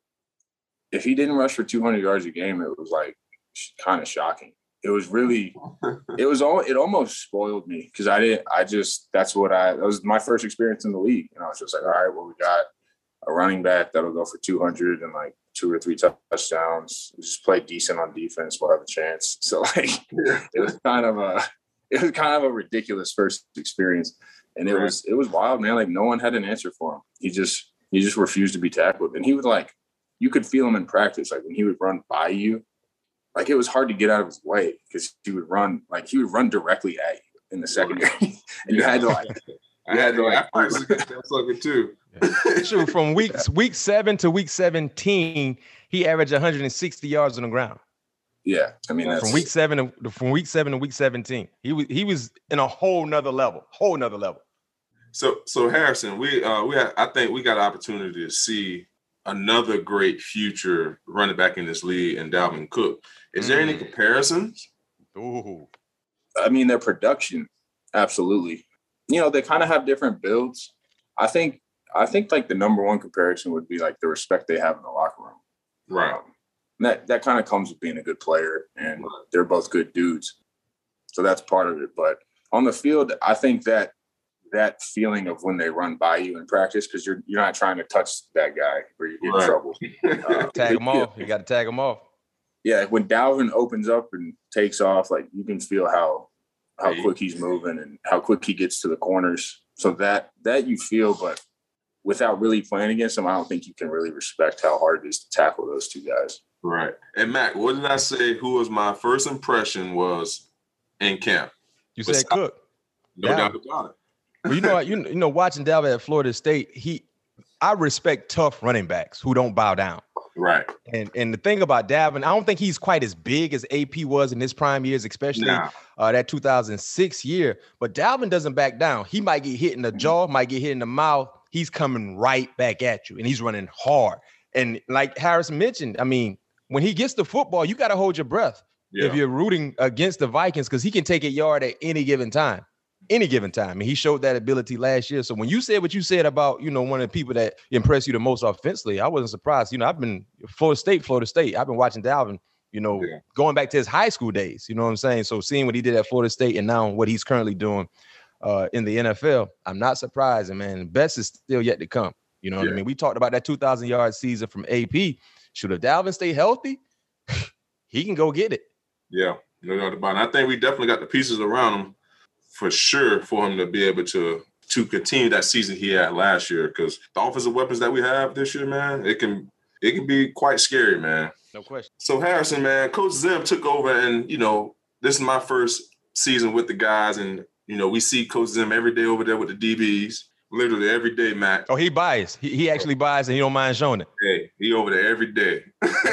B: if he didn't rush for two hundred yards a game, it was like kind of shocking. It was really, it was all, it almost spoiled me because I didn't, I just, that's what I, that was my first experience in the league. And I was just like, all right, well, we got a running back that'll go for two hundred and like two or three touchdowns. We just play decent on defense. We'll have a chance. So like, it was kind of a, it was kind of a ridiculous first experience. And it was, it was wild, man. Like no one had an answer for him. He just, he just refused to be tackled. And he would like, you could feel him in practice. Like when he would run by you, like it was hard to get out of his way because he would run, like he would run directly at you in the secondary. And you
D: yeah.
B: had to like,
D: I had to like, I look at that sucker too.
C: True. From week week seven to week seventeen, he averaged one hundred sixty yards on the ground.
B: Yeah, I mean, that's...
C: from week seven to from week seven to week seventeen, he was he was in a whole nother level, whole nother level.
D: So, so Harrison, we uh, we had, I think we got an opportunity to see another great future running back in this league, and Dalvin Cook. Is mm. there any comparisons?
C: Ooh,
B: I mean, their production, absolutely. You know, they kind of have different builds. I think, I think like the number one comparison would be like the respect they have in the locker room.
D: Right.
B: Um, that that kind of comes with being a good player, and they're both good dudes. So that's part of it. But on the field, I think that that feeling of when they run by you in practice, because you're you're not trying to touch that guy or you get
D: right.
B: in trouble. Uh,
C: tag him off. You got to tag him off.
B: Yeah, when Dalvin opens up and takes off, like you can feel how how quick he's moving and how quick he gets to the corners. So that that you feel, but without really playing against him, I don't think you can really respect how hard it is to tackle those two guys.
D: Right. And Mac, what did I say? Who was my first impression was in camp?
C: You said Cook.
D: No
C: Dalvin.
D: doubt about it.
C: Well, you know, you, you know, watching Dalvin at Florida State, he, I respect tough running backs who don't bow down.
D: Right.
C: And and the thing about Dalvin, I don't think he's quite as big as A P was in his prime years, especially
D: nah.
C: uh, that two thousand six year. But Dalvin doesn't back down. He might get hit in the jaw, might get hit in the mouth. He's coming right back at you, and he's running hard. And like Harris mentioned, I mean, when he gets the football, you got to hold your breath yeah. if you're rooting against the Vikings, because he can take a yard at any given time. Any given time. And he showed that ability last year. So when you said what you said about, you know, one of the people that impressed you the most offensively, I wasn't surprised. You know, I've been Florida State, Florida State. I've been watching Dalvin, you know, yeah. going back to his high school days. You know what I'm saying? So seeing what he did at Florida State and now what he's currently doing uh, in the N F L, I'm not surprised. And man, best is still yet to come. You know what yeah. I mean? We talked about that two thousand yard season from A P. Should if Dalvin stay healthy, he can go get it.
D: Yeah, no doubt about it. I think we definitely got the pieces around him for sure for him to be able to to continue that season he had last year, because the offensive weapons that we have this year, man, it can it can be quite scary, man.
C: No question.
D: So Harrison, man, Coach Zim took over, and you know this is my first season with the guys, and you know we see Coach Zim every day over there with the D Bs, literally every day, Matt.
C: Oh, he buys. He, he actually buys, and he don't mind showing it.
D: Hey, he over there every day.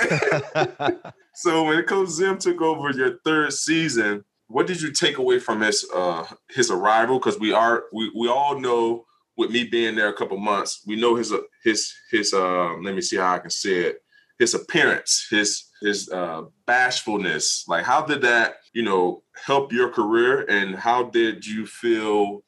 D: So when Coach Zim took over your third season, what did you take away from his uh, his arrival? Because we are we, we all know, with me being there a couple months, we know his uh, his his uh, let me see how I can say it, his appearance, his his uh, bashfulness. Like, how did that, you know, help your career, and how did you feel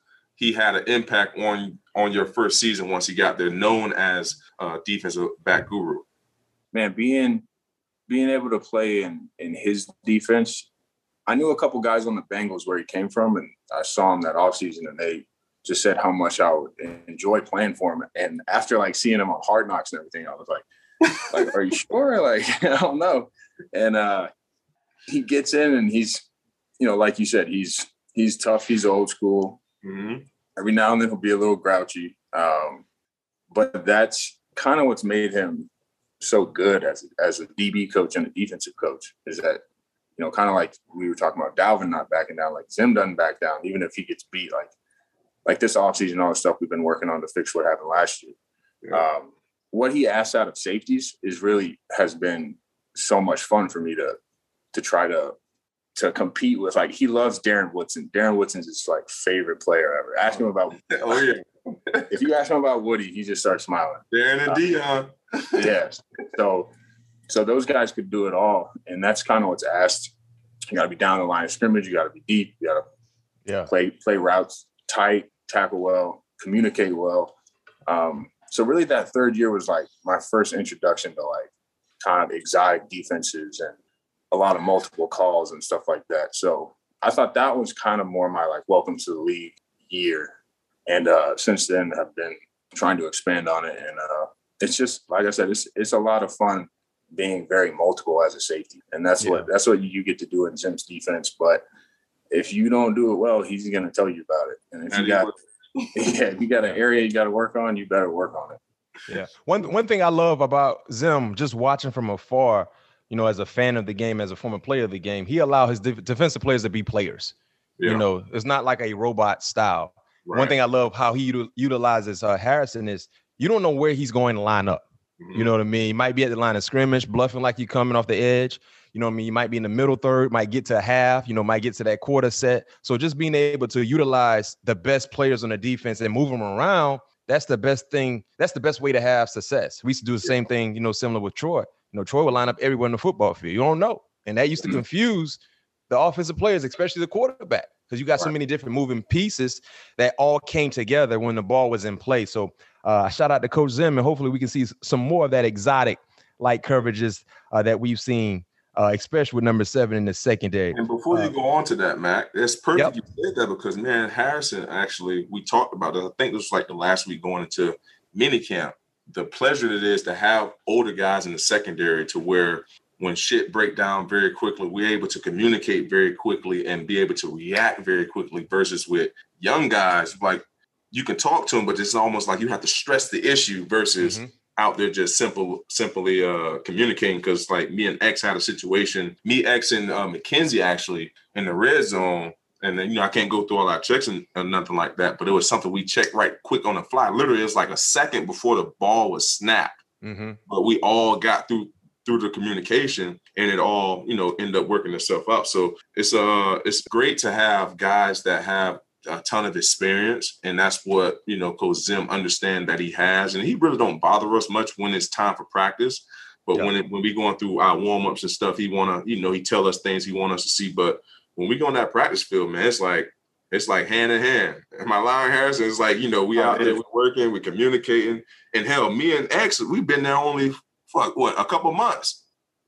D: he had an impact on on your first season once he got there, known as uh, defensive back guru?
B: Man, being being able to play in in his defense, I knew a couple guys on the Bengals where he came from, and I saw him that offseason, and they just said how much I would enjoy playing for him. And after like seeing him on Hard Knocks and everything, I was like, like, are you sure? Like, I don't know. And uh, he gets in and he's, you know, like you said, he's he's tough. He's old school.
D: Mm-hmm.
B: Every now and then he'll be a little grouchy. Um, but that's kind of what's made him so good as, as a D B coach and a defensive coach, is that, you know, kind of like we were talking about Dalvin not backing down, like Zim doesn't back down, even if he gets beat, like, like this offseason, all the stuff we've been working on to fix what happened last year. Yeah. Um, what he asks out of safeties is really has been so much fun for me to to try to to compete with. Like, he loves Darren Woodson. Darren Woodson's his like favorite player ever. Ask him about
D: oh yeah.
B: If you ask him about Woody, he just starts smiling.
D: Darren and uh, Dion.
B: Yes. So so those guys could do it all, and that's kind of what's asked. You got to be down the line of scrimmage. You got to be deep. You got to
C: yeah
B: play play routes tight, tackle well, communicate well. Um, so really that third year was like my first introduction to like kind of exotic defenses and a lot of multiple calls and stuff like that. So I thought that was kind of more my like welcome to the league year. And uh, since then I've been trying to expand on it. And uh, it's just, like I said, it's it's a lot of fun being very multiple as a safety. And that's yeah. what that's what you get to do in Zim's defense. But if you don't do it well, he's going to tell you about it. And if and you got yeah, if you got an area you got to work on, you better work on it.
C: Yeah. One one thing I love about Zim, just watching from afar, you know, as a fan of the game, as a former player of the game, he allowed his de- defensive players to be players. Yeah. You know, it's not like a robot style. Right. One thing I love how he util- utilizes uh, Harrison is you don't know where he's going to line up. Mm-hmm. You know what I mean? He might be at the line of scrimmage, bluffing like you're coming off the edge. You know what I mean? You might be in the middle third, might get to half, you know, might get to that quarter set. So just being able to utilize the best players on the defense and move them around, that's the best thing. That's the best way to have success. We used to do the same thing, you know, similar with Troy. You know, Troy would line up everywhere in the football field. You don't know. And that used to confuse the offensive players, especially the quarterback, because you got so many different moving pieces that all came together when the ball was in play. So uh, shout out to Coach Zim, and hopefully we can see some more of that exotic like coverages uh, that we've seen, uh, especially with number seven in the secondary.
D: And before
C: uh,
D: you go on to that, Mac, it's perfect
C: yep.
D: you said that because, man, Harrison, actually, we talked about it. I think this was like the last week going into minicamp. The pleasure it is to have older guys in the secondary to where when shit break down very quickly, we're able to communicate very quickly and be able to react very quickly versus with young guys, like you can talk to them, but it's almost like you have to stress the issue versus mm-hmm. out there just simple, simply uh, communicating. Because like me and X had a situation, me, X, and uh, McKenzie actually in the red zone. And then, you know, I can't go through all our checks and, and nothing like that, but it was something we checked right quick on the fly. Literally, it was like a second before the ball was snapped. Mm-hmm. But we all got through through the communication and it all, you know, ended up working itself out. So it's uh it's great to have guys that have a ton of experience. And that's what, you know, Coach Zim understand that he has. And he really don't bother us much when it's time for practice. But yeah. when it, when we going through our warm-ups and stuff, he want to, you know, he tell us things he want us to see. But when we go on that practice field, man, it's like, it's like hand in hand. And my line Harrison is like, you know, we out there, we're working, we're communicating. And hell, me and X, we've been there only, fuck, what, a couple months.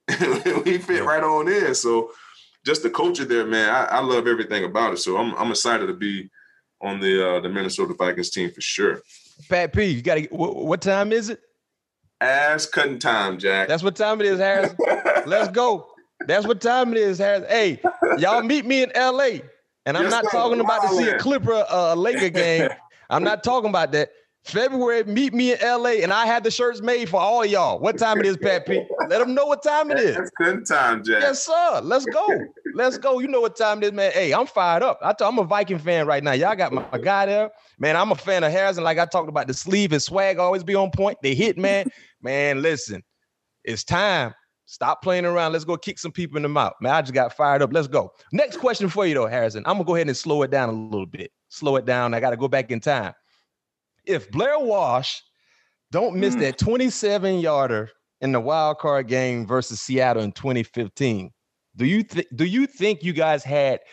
D: We fit right on in. So just the culture there, man, I, I love everything about it. So I'm I'm excited to be on the uh, the Minnesota Vikings team for sure.
C: Pat P, you got to, what, what time is it?
D: Ass cutting time, Jack.
C: That's what time it is, Harrison. Let's go. That's what time it is, Harrison. Hey, y'all meet me in L A. And I'm yes, not talking about to see a Clipper, uh, a Laker game. I'm not talking about that. February, meet me in L A, and I had the shirts made for all of y'all. What time it is, Pat P? Let them know what time it is.
D: That's good time, Jack.
C: Yes, sir. Let's go. Let's go. You know what time it is, man. Hey, I'm fired up. I t- I'm a Viking fan right now. Y'all got my, my guy there. Man, I'm a fan of Harrison. Like I talked about, the sleeve and swag always be on point. They hit, man. Man, listen, it's time. Stop playing around. Let's go kick some people in the mouth. Man, I just got fired up. Let's go. Next question for you, though, Harrison. I'm going to go ahead and slow it down a little bit. Slow it down. I got to go back in time. If Blair Walsh don't miss mm. that twenty-seven-yarder in the wild card game versus Seattle in twenty fifteen, do you th- do you think you guys had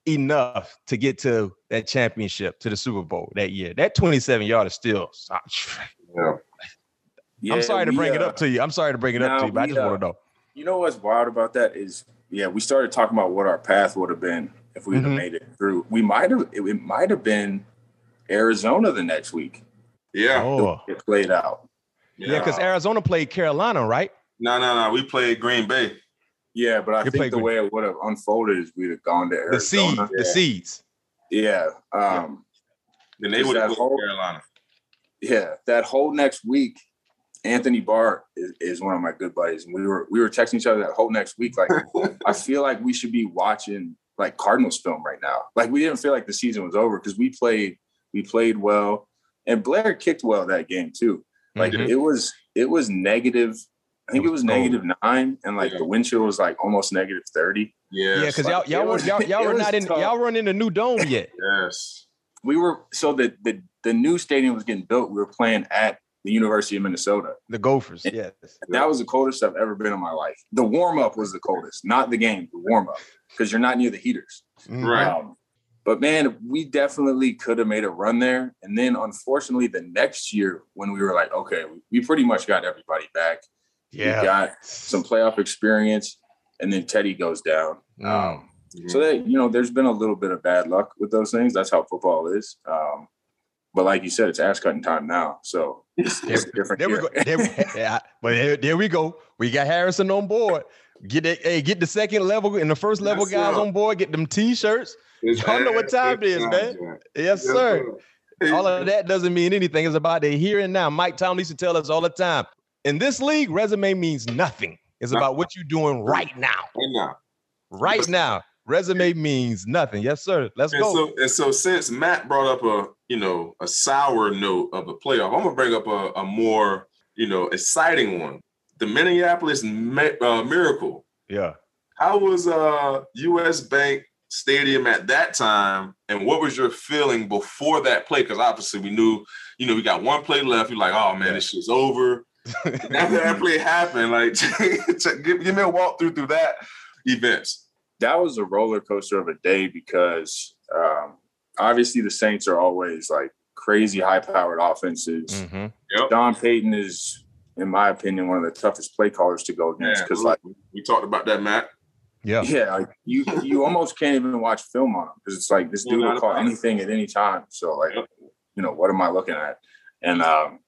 C: enough to get to that championship, to the Super Bowl that year. That twenty-seven yard is still.
D: Yeah.
B: Yeah,
C: I'm sorry to
B: we,
C: bring
B: uh,
C: it up to you. I'm sorry to bring it
B: now
C: up to you, but I
B: we,
C: just
B: uh,
C: want to know.
B: You know what's wild about that is, yeah, we started talking about what our path would have been if we'd
C: Mm-hmm.
B: have made it through. We might have, it, it might have been Arizona the next week.
D: Yeah.
C: Oh.
B: It played out.
C: Yeah, because Arizona played Carolina, right?
D: No, no, no. We played Green Bay.
B: Yeah, but I
C: You
B: think
C: played
B: the
C: Green-
B: way it would have unfolded is we'd have gone to
C: The
B: Arizona.
C: seeds, the seeds.
B: Yeah. Um,
D: Then they
B: Is
D: would
B: that
D: have played
B: whole-
D: Carolina.
B: yeah. That whole next week, Anthony Barr is, is one of my good buddies. And we were we were texting each other that whole next week. Like, I feel like we should be watching like Cardinals film right now. Like, we didn't feel like the season was over because we played we played well, and Blair kicked well that game too. Like
C: Mhm.
B: it was it was negative. I think it was negative nine, and like
D: Yeah.
B: the wind chill was like almost negative thirty.
D: Yes.
C: Yeah, because y'all y'all
B: it
C: were
B: was-
C: y'all, y'all
B: it
C: were
B: was
C: not in
B: tough.
C: y'all weren't in the new dome yet.
D: Yes.
B: We were so the the the new stadium was getting built. We were playing at the University of Minnesota.
C: The Gophers, yes.
B: That was the coldest I've ever been in my life. The warm up was the coldest, not the game. The warm up, because you're not near the heaters.
D: Right.
B: Um, but man, we definitely could have made a run there. And then unfortunately, the next year when we were like, okay, we, we pretty much got everybody back.
C: Yeah.
B: We got some playoff experience, and then Teddy goes down.
C: Mm.
B: Um, so that, you know, there's been a little bit of bad luck with those things. That's how football is. Um, but like you said, it's ass cutting time now. So it's, it's different.
C: There we
B: here.
C: go. There we, yeah, but there, there we go. We got Harrison on board. Get it, hey, get the second level and the first level
D: Yes,
C: guys
D: sir.
C: on board. Get them t-shirts.
D: It's
C: Y'all know what
D: ass
C: time it is,
D: time,
C: man.
D: Jack.
C: Yes, sir. All of that doesn't mean anything. It's about the here and now. Mike Tomlin used to tell us all the time. In this league, resume means nothing. It's about what you're doing right now.
D: Right now.
C: Right now. Resume means nothing. Yes, sir. Let's
D: And
C: go.
D: so, and so since Matt brought up a, you know, a sour note of the playoff, I'm gonna bring up a, a more, you know, exciting one. The Minneapolis Mi- uh, Miracle.
C: Yeah.
D: How was uh U S Bank Stadium at that time, and what was your feeling before that play? Because obviously we knew, you know, we got one play left. You're like, oh man, this shit's over. And after that play happened, like, give, give me a walkthrough through that events.
B: That was a roller coaster of a day because um, obviously the Saints are always like crazy high-powered offenses.
C: Mm-hmm.
D: Yep.
B: Don Payton is, in my opinion, one of the toughest play callers to go against because, like,
D: we talked about that, Matt.
C: Yeah.
B: yeah, like you you almost can't even watch film on him because it's like this dude will call anything at any time. So, like,
D: Yep.
B: you know, what am I looking at? And um,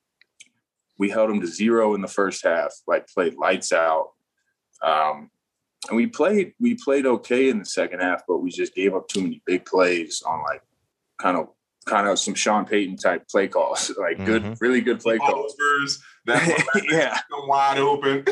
B: we held him to zero in the first half, like played lights out. Um, and we played we played okay in the second half, but we just gave up too many big plays on like kind of kind of some Sean Payton type play calls, like
C: Mhm.
B: good, really good play calls.
D: Overs, that
B: Yeah.
D: wide open.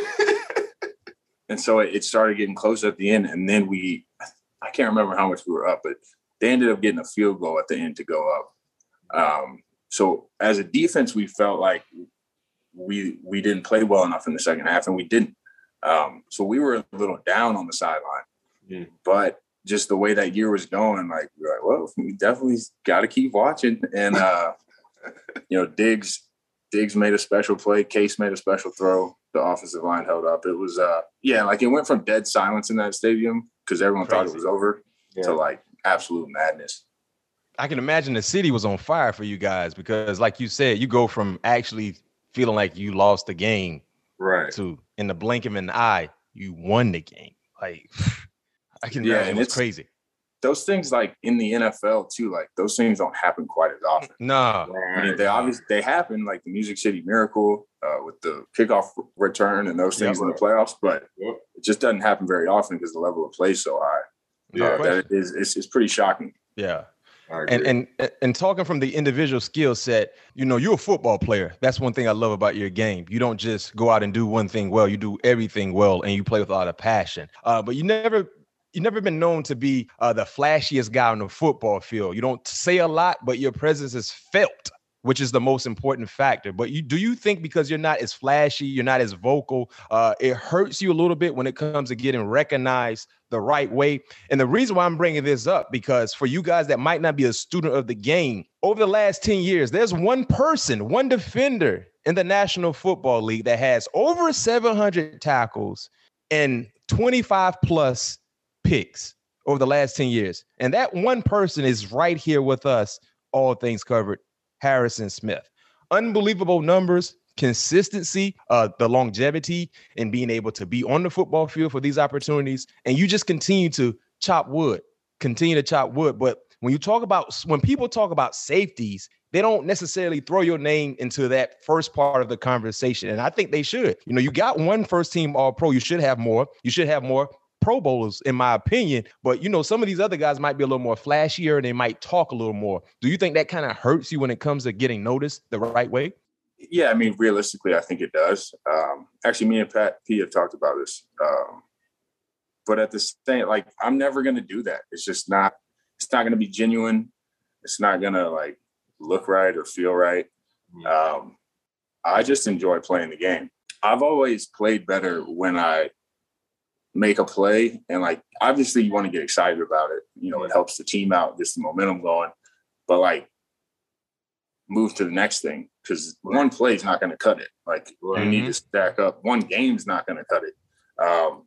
B: And so it, it started getting close at the end, and then we I can't remember how much we were up, but they ended up getting a field goal at the end to go up. Um, so as a defense, we felt like we we didn't play well enough in the second half, and we didn't. Um, so we were a little down on the sideline.
D: Mm.
B: But just the way that year was going, like we were like, well, we definitely got to keep watching. And uh, you know, Diggs Diggs made a special play. Case made a special throw. The offensive line held up. It was uh, yeah, like it went from dead silence in that stadium because everyone
C: Crazy.
B: thought it was over
D: Yeah.
B: to like absolute madness.
C: I can imagine the city was on fire for you guys because, like you said, you go from actually feeling like you lost the game
D: Right.
C: to, in the blink of an eye, you won the game. Like, I can
B: Yeah,
C: imagine
B: and
C: it was
B: it's-
C: crazy.
B: Those things, like in the N F L too, like those things don't happen quite as often.
C: Nah.
B: I mean, they obviously they happen, like the Music City Miracle uh, with the kickoff return and those things
C: Yeah.
B: in the playoffs, but
D: Yep.
B: it just doesn't happen very often because the level of play is so high.
C: No
B: Uh,
C: question.
B: that it is it's, it's pretty shocking.
C: Yeah.
D: I agree.
C: And, and and talking from the individual skill set, you know, you're a football player. That's one thing I love about your game. You don't just go out and do one thing well. You do everything well, and you play with a lot of passion. Uh, but you never, you never been known to be uh, the flashiest guy on the football field. You don't say a lot, but your presence is felt, which is the most important factor. But you do you think because you're not as flashy, you're not as vocal, uh, it hurts you a little bit when it comes to getting recognized the right way? And the reason why I'm bringing this up, because for you guys that might not be a student of the game, over the last ten years, there's one person, one defender in the National Football League that has over seven hundred tackles and twenty-five plus picks over the last ten years. And that one person is right here with us, all things covered, Harrison Smith. Unbelievable numbers, consistency, uh, the longevity, and being able to be on the football field for these opportunities. And you just continue to chop wood, continue to chop wood. But when you talk about, when people talk about safeties, they don't necessarily throw your name into that first part of the conversation. And I think they should. You know, you got one first team all pro. You should have more. You should have more Pro Bowlers, in my opinion. But, you know, some of these other guys might be a little more flashier and they might talk a little more. Do you think that kind of hurts you when it comes to getting noticed the right way?
B: Yeah, I mean, realistically, I think it does. Um, actually, me and Pat P have talked about this. Um, but at the same, like, I'm never going to do that. It's just not, it's not going to be genuine. It's not going to, like, look right or feel right. Um, I just enjoy playing the game. I've always played better when I make a play, and like obviously you want to get excited about it. You know, it helps the team out, gets the momentum going. But like, move to the next thing, because one play is not going to cut it. Like mm-hmm. you need to stack up. One game's not going to cut it. Um,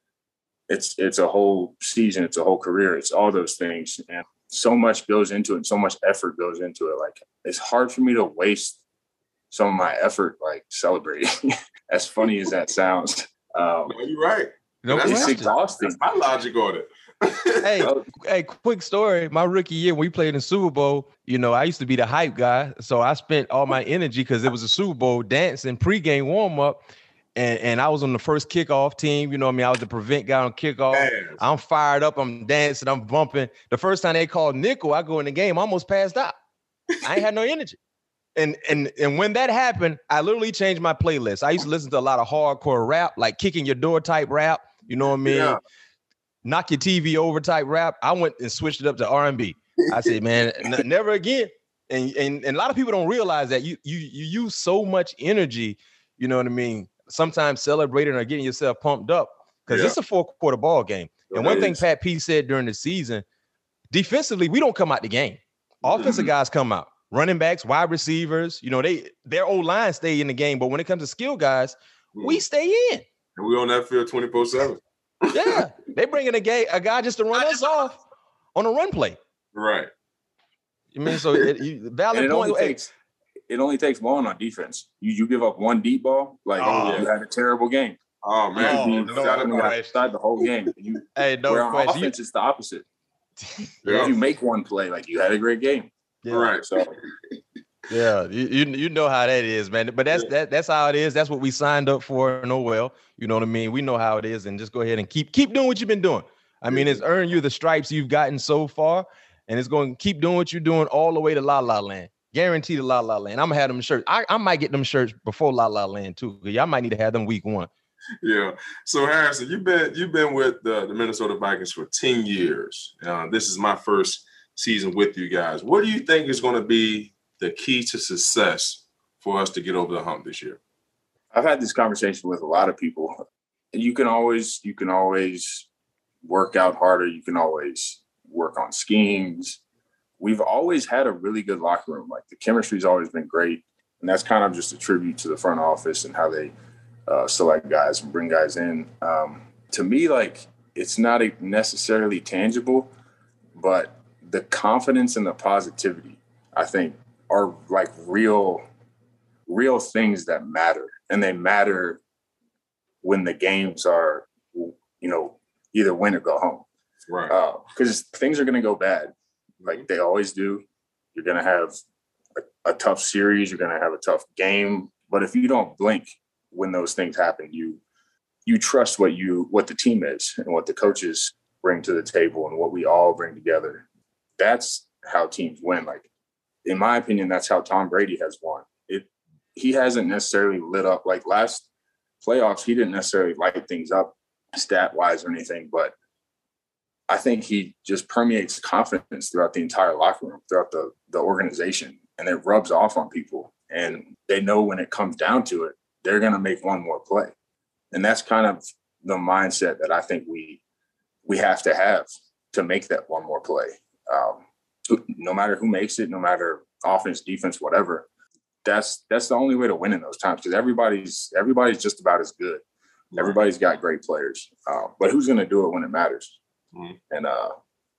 B: it's it's a whole season. It's a whole career. It's all those things, and so much goes into it. And so much effort goes into it. Like it's hard for me to waste some of my effort like celebrating. As funny as that sounds, um,
D: no, you're right.
C: No,
D: that's
B: it's exhausting.
D: That's my logic on it.
C: hey, hey, quick story. My rookie year, when we played in Super Bowl, you know, I used to be the hype guy. So I spent all my energy, because it was a Super Bowl, dancing pregame warm-up. And, and I was on the first kickoff team. You know what I mean? I was the prevent guy on kickoff. Man. I'm fired up. I'm dancing. I'm bumping. The first time they called nickel, I go in the game, I almost passed out. I ain't had no energy. And and and when that happened, I literally changed my playlist. I used to listen to a lot of hardcore rap, like kicking your door type rap. You know what I mean? Yeah. Knock your T V over type rap. I went and switched it up to R and B. I said, man, n- never again. And, and and a lot of people don't realize that you you you use so much energy. You know what I mean? Sometimes celebrating or getting yourself pumped up, because yeah. it's a four quarter ball game. And one thing Pat P said during the season, defensively, we don't come out the game. Offensive mm-hmm. guys come out. Running backs, wide receivers, you know, they their old line stay in the game. But when it comes to skill guys, mm-hmm. we stay in.
D: And we on that field twenty-four seven.
C: Yeah, they bring in a guy, a guy just to run us off on a run play.
D: Right.
C: I mean, so it, you, valid
B: it
C: point.
B: Only takes, it only takes one on defense. You you give up one deep ball, like oh, you yeah. had a terrible game.
D: Oh man,
B: you no, no, no outside the whole game. You,
C: hey, no
B: where on
C: question.
B: offense,
C: you,
B: it's the opposite.
D: Yeah.
B: If you make one play, like you had a great game.
C: Yeah.
D: Right.
B: So.
C: Yeah, you, you you know how that is, man. But that's yeah. that that's how it is. That's what we signed up for. No, well, you know what I mean. We know how it is, and just go ahead and keep keep doing what you've been doing. I mean, it's earned you the stripes you've gotten so far, and it's going to keep doing what you're doing all the way to La La Land. Guaranteed to La La Land. I'm gonna have them shirts. I, I might get them shirts before La La Land too. Y'all might need to have them week one.
D: Yeah. So Harrison, you've been you've been with the, the Minnesota Vikings for ten years. Uh, this is my first season with you guys. What do you think is going to be the key to success for us to get over the hump this year?
B: I've had this conversation with a lot of people. You can always, you can always work out harder. You can always work on schemes. We've always had a really good locker room. Like the chemistry's always been great. And that's kind of just a tribute to the front office and how they uh, select guys and bring guys in. Um, to me, like it's not a necessarily tangible, but the confidence and the positivity, I think, are like real, real things that matter. And they matter when the games are, you know, either win or go home.
D: Right.
B: Because uh, things are going to go bad. Like they always do. You're going to have a, a tough series. You're going to have a tough game. But if you don't blink when those things happen, you you trust what you what the team is and what the coaches bring to the table and what we all bring together. That's how teams win. Like, in my opinion, that's how Tom Brady has won. It he hasn't necessarily lit up like last playoffs. He didn't necessarily light things up stat wise or anything, but I think he just permeates confidence throughout the entire locker room, throughout the, the organization, and it rubs off on people. And they know when it comes down to it, they're going to make one more play. And that's kind of the mindset that I think we we have to have to make that one more play. Um, no matter who makes it, no matter offense, defense, whatever, that's that's the only way to win in those times, because everybody's everybody's just about as good. Everybody's got great players, uh, but who's going to do it when it matters? Mm-hmm. And, uh,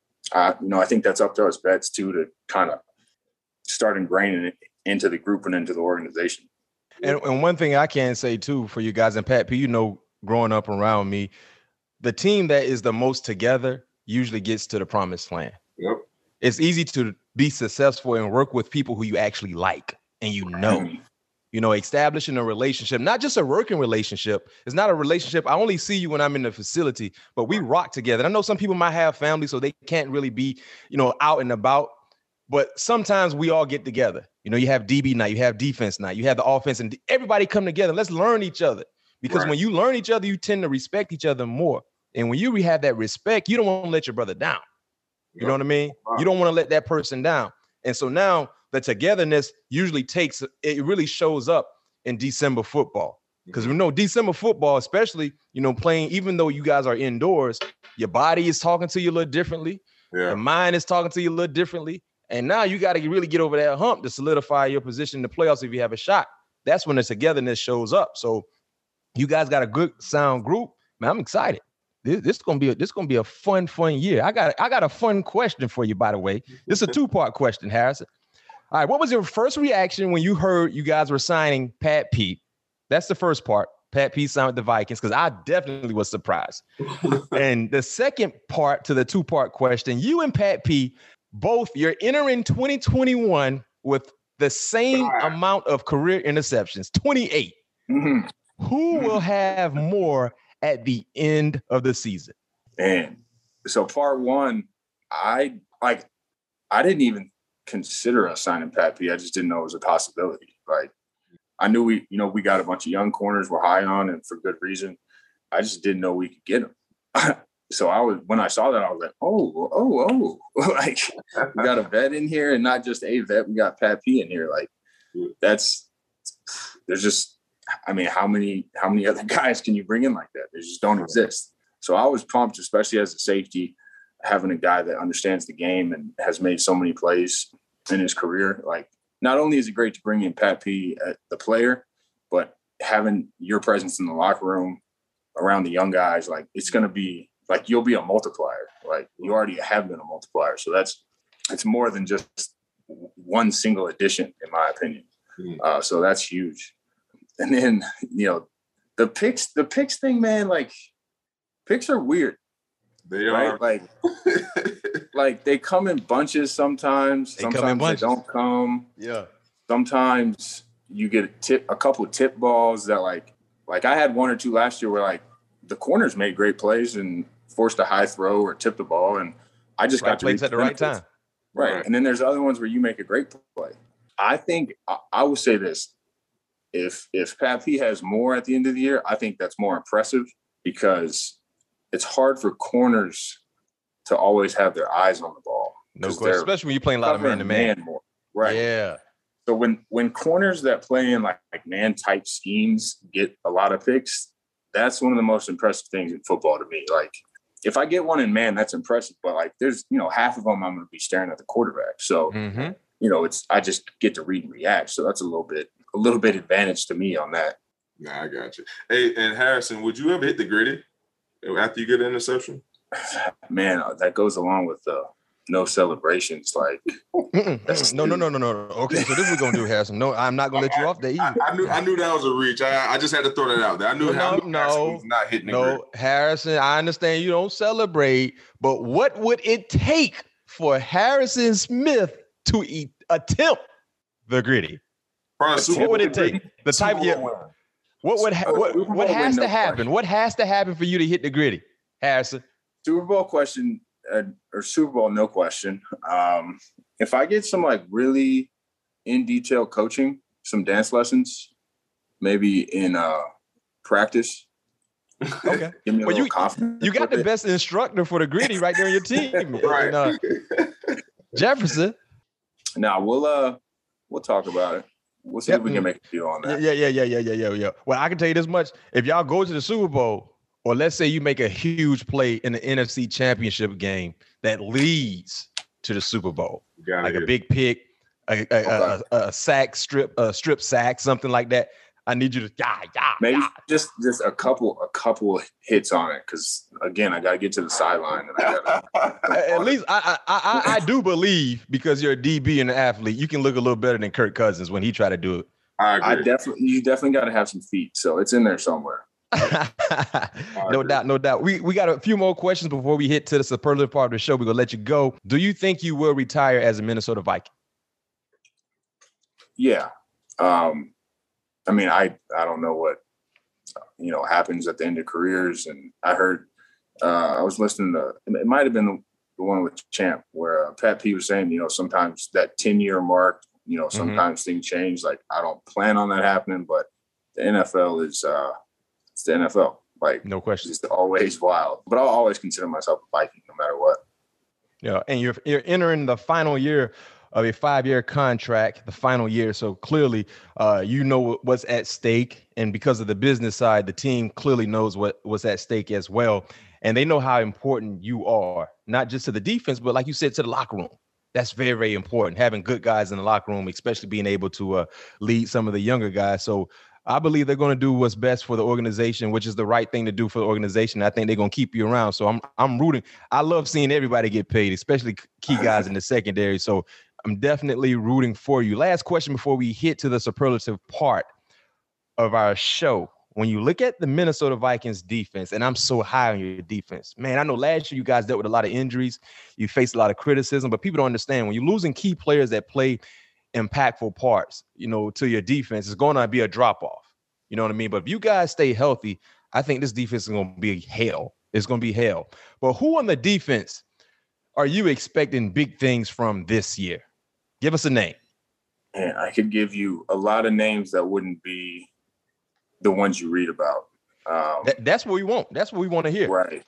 B: I, you know, I think that's up to us vets too, to kind of start ingraining it into the group and into the organization.
C: And, and one thing I can say too, for you guys, and Pat P, you know, growing up around me, the team that is the most together usually gets to the promised land.
D: Yep.
C: It's easy to be successful and work with people who you actually like and you know. You know, establishing a relationship, not just a working relationship. It's not a relationship. I only see you when I'm in the facility, but we rock together. And I know some people might have families, so they can't really be, you know, out and about. But sometimes we all get together. You know, you have D B night, you have defense night, you have the offense, and everybody come together. Let's learn each other. Because right. when you learn each other, you tend to respect each other more. And when you have that respect, you don't want to let your brother down. You yep. know what I mean? Wow. You don't want to let that person down. And so now the togetherness usually takes, it really shows up in December football. Because we know December football, especially, you know, playing, even though you guys are indoors, your body is talking to you a little differently. Yeah. Your mind is talking to you a little differently. And now you got to really get over that hump to solidify your position in the playoffs if you have a shot. That's when the togetherness shows up. So you guys got a good sound group. Man, I'm excited. This, this is gonna be a, this is gonna be a fun, fun year. I got I got a fun question for you, by the way. This is a two-part question, Harrison. All right, what was your first reaction when you heard you guys were signing Pat Pete? That's the first part. Pat Pete signed with the Vikings, because I definitely was surprised. And the second part to the two-part question, you and Pat Pete, both, you're entering twenty twenty-one with the same amount of career interceptions, twenty-eight. Mm-hmm. Who will have more at the end of the season?
B: And so part one, I like, I didn't even consider us signing Pat P. I just didn't know it was a possibility. Like, I knew we, you know, we got a bunch of young corners we're high on, and for good reason. I just didn't know we could get them. So I was, when I saw that, I was like, oh, oh, oh, like we got a vet in here, and not just a vet. We got Pat P in here. Like, that's, there's just, I mean, how many, how many other guys can you bring in like that? They just don't exist. So I was pumped, especially as a safety, having a guy that understands the game and has made so many plays in his career. Like, not only is it great to bring in Pat P, uh, the player, but having your presence in the locker room around the young guys, like, it's going to be like, you'll be a multiplier. Like, you already have been a multiplier. So that's, it's more than just one single addition, in my opinion. Uh, so that's huge. And then, you know, the picks, the picks thing, man, like, picks are weird.
D: They
B: right?
D: are.
B: Like, like they come in bunches sometimes.
C: They
B: sometimes
C: come in bunches.
B: They don't come.
C: Yeah.
B: Sometimes you get a tip, a couple of tip balls that, like, like I had one or two last year where, like, the corners made great plays and forced a high throw or tipped the ball, and I just
C: right
B: got to
C: plays at the right time.
B: Right. right. And then there's other ones where you make a great play. I think I, I will say this. If if Pat P has more at the end of the year, I think that's more impressive, because it's hard for corners to always have their eyes on the ball.
C: No question, especially when you're playing a lot of man-to-man.
B: More. Right.
C: Yeah.
B: So when when corners that play in like, like man-type schemes get a lot of picks, that's one of the most impressive things in football to me. Like, if I get one in man, that's impressive. But, like, there's, you know, half of them I'm going to be staring at the quarterback. So, mm-hmm. you know, it's I just get to read and react. So that's a little bit a little bit advantage to me on that.
D: Nah, I got you. Hey, and Harrison, would you ever hit the gritty after you get an interception?
B: Man, that goes along with the no celebrations. Like,
C: no, no, no, no, no. Okay, so this is what we're gonna do, Harrison. No, I'm not gonna let you off there either.
D: I, I knew, I knew that was a reach. I, I just had to throw that out there. I knew,
C: no,
D: how
C: no,
D: Harrison was not hitting the
C: no,
D: gritty.
C: Harrison. I understand you don't celebrate, but what would it take for Harrison Smith to eat, attempt the gritty? What would it take? The type of, yeah, what would ha- what, what has to happen? What has to happen for you to hit the gritty, Harrison?
B: Super Bowl question uh, or Super Bowl no question. Um, if I get some like really in detail coaching, some dance lessons, maybe in uh, practice.
C: Okay.
B: Give me a
C: well,
B: little
C: you,
B: confidence.
C: You got the best instructor for the gritty right there on your team,
D: right?
C: And, uh, Jefferson.
B: Now we'll uh we'll talk about it. We'll see yep. if we can make a deal on that.
C: Yeah, yeah, yeah, yeah, yeah, yeah, yeah. Well, I can tell you this much. If y'all go to the Super Bowl, or let's say you make a huge play in the N F C Championship game that leads to the Super Bowl, like a big pick, a, a, okay. a, a, a sack, strip, a strip sack, something like that. I need you to yeah, yeah,
B: maybe
C: yeah.
B: just just a couple a couple hits on it because again, I got to get to the sideline and I gotta,
C: At least I, I I I do believe because you're a D B and an athlete, you can look a little better than Kirk Cousins when he tried to do it.
D: I agree.
B: I definitely you definitely got to have some feet, so it's in there somewhere.
C: No doubt, no doubt. We we got a few more questions before we hit to the superlative part of the show. We're gonna let you go. Do you think you will retire as a Minnesota Viking?
B: Yeah. Um, I mean, I I don't know what you know happens at the end of careers, and I heard uh, I was listening to it might have been the, the one with Champ where uh, Pat P was saying, you know, sometimes that ten year mark, you know, sometimes mm-hmm. things change. Like I don't plan on that happening, but the N F L is uh, it's the N F L. Like
C: no question,
B: it's always wild. But I'll always consider myself a Viking, no matter what.
C: Yeah, and you're you're entering the final year of a five-year contract, the final year. So clearly, uh, you know what's at stake. And because of the business side, the team clearly knows what what's at stake as well. And they know how important you are, not just to the defense, but like you said, to the locker room. That's very, very important, having good guys in the locker room, especially being able to uh, lead some of the younger guys. So I believe they're going to do what's best for the organization, which is the right thing to do for the organization. I think they're going to keep you around. So I'm I'm rooting. I love seeing everybody get paid, especially key guys in the secondary. So I'm definitely rooting for you. Last question before we hit to the superlative part of our show. When you look at the Minnesota Vikings defense, and I'm so high on your defense, man, I know last year you guys dealt with a lot of injuries. You faced a lot of criticism, but people don't understand when you're losing key players that play impactful parts, you know, to your defense, it's going to be a drop off. You know what I mean? But if you guys stay healthy, I think this defense is going to be hell. It's going to be hell. But who on the defense are you expecting big things from this year? Give us a name.
B: And I could give you a lot of names that wouldn't be the ones you read about. Um,
C: that, that's what we want. That's what we want to hear.
B: Right.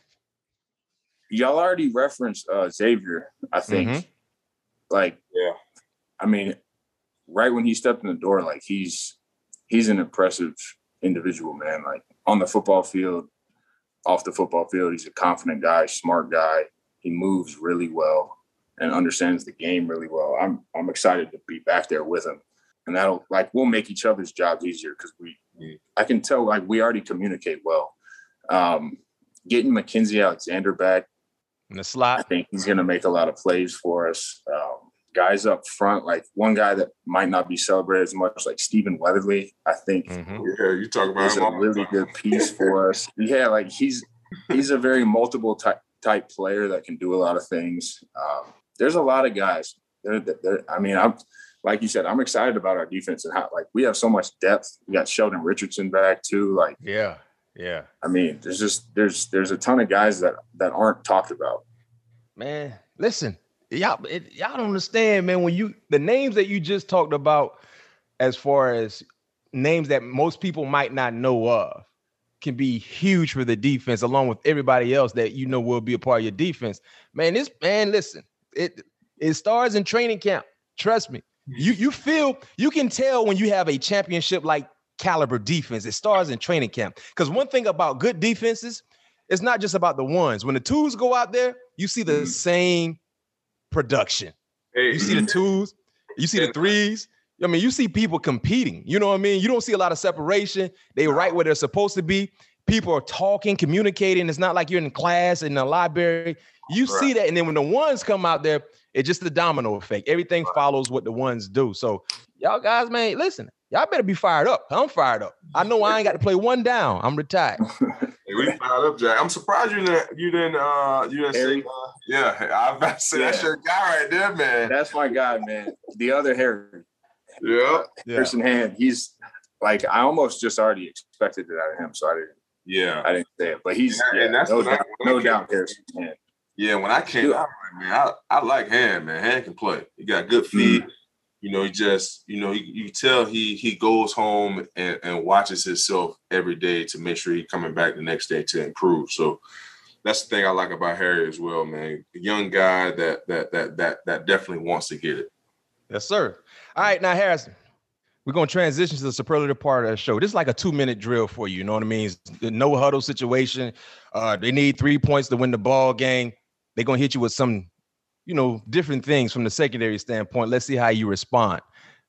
B: Y'all already referenced uh, Xavier, I think. Mm-hmm. Like, yeah. I mean, right when he stepped in the door, like he's he's an impressive individual, man. Like on the football field, off the football field, he's a confident guy, smart guy. He moves really well and understands the game really well. I'm I'm excited to be back there with him. And that'll like we'll make each other's jobs easier because we, we I can tell like we already communicate well. Um, getting Mackenzie Alexander back
C: in the slot,
B: I think he's gonna make a lot of plays for us. Um, guys up front, like one guy that might not be celebrated as much, like Stephen Weatherly, I think
D: mm-hmm. yeah, you talk about
B: he's
D: him
B: a really good piece for us. Yeah, like he's he's a very multiple type type player that can do a lot of things. Um, there's a lot of guys. They're, they're, I mean, I'm like you said, I'm excited about our defense and how like we have so much depth. We got Sheldon Richardson back too. Like,
C: yeah, yeah.
B: I mean, there's just there's there's a ton of guys that that aren't talked about.
C: Man, listen, y'all, it, y'all don't understand, man. When you the names that you just talked about, as far as names that most people might not know of, can be huge for the defense, along with everybody else that you know will be a part of your defense. Man, this man, listen, it it starts in training camp. Trust me. You you feel you can tell when you have a championship like caliber defense. It starts in training camp. Because one thing about good defenses, it's not just about the ones. When the twos go out there, you see the mm. same production. Hey. You see the twos, you see the threes. I mean, you see people competing. You know what I mean? You don't see a lot of separation. They right where they're supposed to be. People are talking, communicating. It's not like you're in class in the library. You right. see that, and then when the ones come out there, it's just the domino effect. Everything right. follows what the ones do. So y'all guys, man, listen, y'all better be fired up. I'm fired up. I know I ain't got to play one down. I'm retired.
D: Hey, we fired up, Jack. I'm surprised you didn't. You didn't. Uh, you didn't say. Uh, yeah, I was about to say yeah. that's your guy right there, man.
B: That's my guy, man. The other Harry.
D: Yeah.
B: Uh, Harrison yeah. Hand. He's like I almost just already expected it out of him, so I didn't.
D: Yeah,
B: I didn't say it, but he's
D: and,
B: yeah,
D: and that's
B: no
D: doubt,
B: I, no doubt Harrison Hand.
D: Yeah, when I came out, man, I, I like Hand, man. Hand can play. He got good feet. Mm-hmm. You know, he just, you know, you, you tell he he goes home and, and watches himself every day to make sure he's coming back the next day to improve. So that's the thing I like about Harry as well, man. A young guy that that that that that definitely wants to get it.
C: Yes, sir. All right, now Harrison, we're going to transition to the superlative part of the show. This is like a two-minute drill for you, you know what I mean? It's the no-huddle situation. Uh, they need three points to win the ball game. They're going to hit you with some, you know, different things from the secondary standpoint. Let's see how you respond.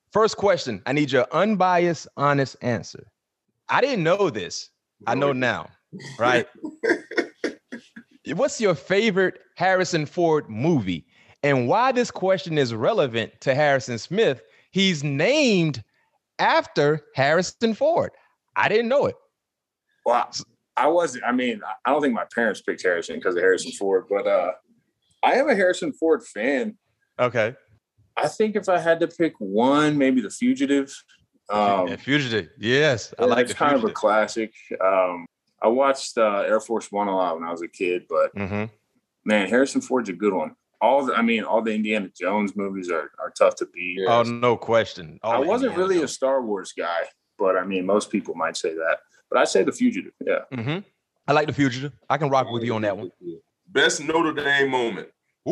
C: First question. I need your unbiased, honest answer. I didn't know this. I know now, right? What's your favorite Harrison Ford movie? And why this question is relevant to Harrison Smith? He's named after Harrison Ford. I didn't know it.
B: Well, I wasn't. I mean, I don't think my parents picked Harrison because of Harrison Ford, but uh, I am a Harrison Ford fan.
C: Okay.
B: I think if I had to pick one, maybe The Fugitive. Um,
C: yeah, Fugitive. Yes, I
B: yeah,
C: like
B: it's
C: The
B: kind
C: Fugitive.
B: of a classic. Um, I watched uh, Air Force One a lot when I was a kid, but
C: mm-hmm.
B: man, Harrison Ford's a good one. All the, I mean, all the Indiana Jones movies are, are tough to beat.
C: Oh, no question. All
B: I wasn't
C: Indiana
B: really
C: Jones.
B: a Star Wars guy, but I mean, most people might say that. But I say The Fugitive. Yeah.
C: Mm-hmm. I like The Fugitive. I can rock with you on that one.
D: Best Notre Dame moment.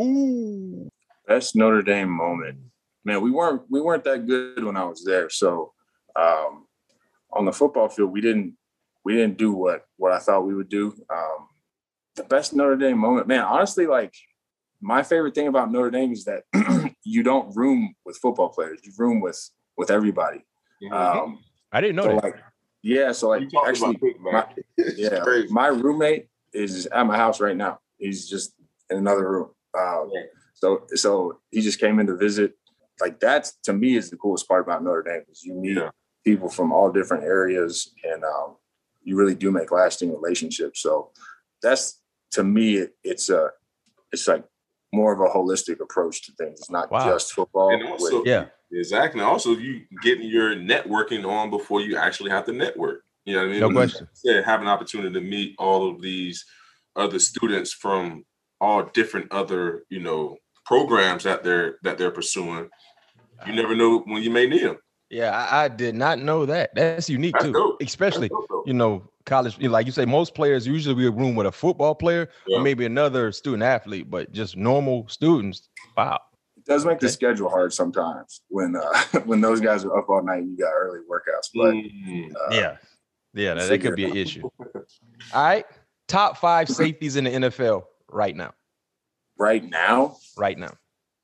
C: Ooh.
B: Best Notre Dame moment. Man, we weren't we weren't that good when I was there. So um, on the football field, we didn't we didn't do what what I thought we would do. Um, the best Notre Dame moment, man. Honestly, like my favorite thing about Notre Dame is that you don't room with football players. You room with with everybody.
D: Mm-hmm.
B: Um,
C: I didn't know
B: so
C: that.
B: Like, yeah, so like actually, my, yeah,
D: crazy.
B: my roommate is at my house right now. He's just in another room. Um,
D: yeah.
B: So so he just came in to visit. Like that's to me is the coolest part about Notre Dame is you meet
D: Yeah.
B: people from all different areas and um, you really do make lasting relationships. So that's to me it, it's a it's like more of a holistic approach to things. It's not
C: Wow.
B: just football.
D: And also,
B: with,
C: Yeah.
D: exactly. Also, you getting your networking on before you actually have to network. You know what I mean?
C: No
D: When
C: question.
D: you have an opportunity to meet all of these other students from all different other, you know, programs that they're that they're pursuing. You never know when you may need them.
C: Yeah, I, I did not know that. That's unique
D: That's
C: too,
D: dope.
C: especially
D: That's dope, though.
C: you know college. You know, like you say, most players usually be a room with a football player
D: Yeah.
C: or maybe another student athlete, but just normal students. Wow,
B: it does make the
C: Okay.
B: schedule hard sometimes when uh, when those guys are up all night and you got early workouts. But
D: Mm.
B: uh,
C: yeah, yeah, that, that
B: figure
C: could be
B: it
C: an issue. All right, top five safeties in the N F L right now.
B: right now,
C: Right now.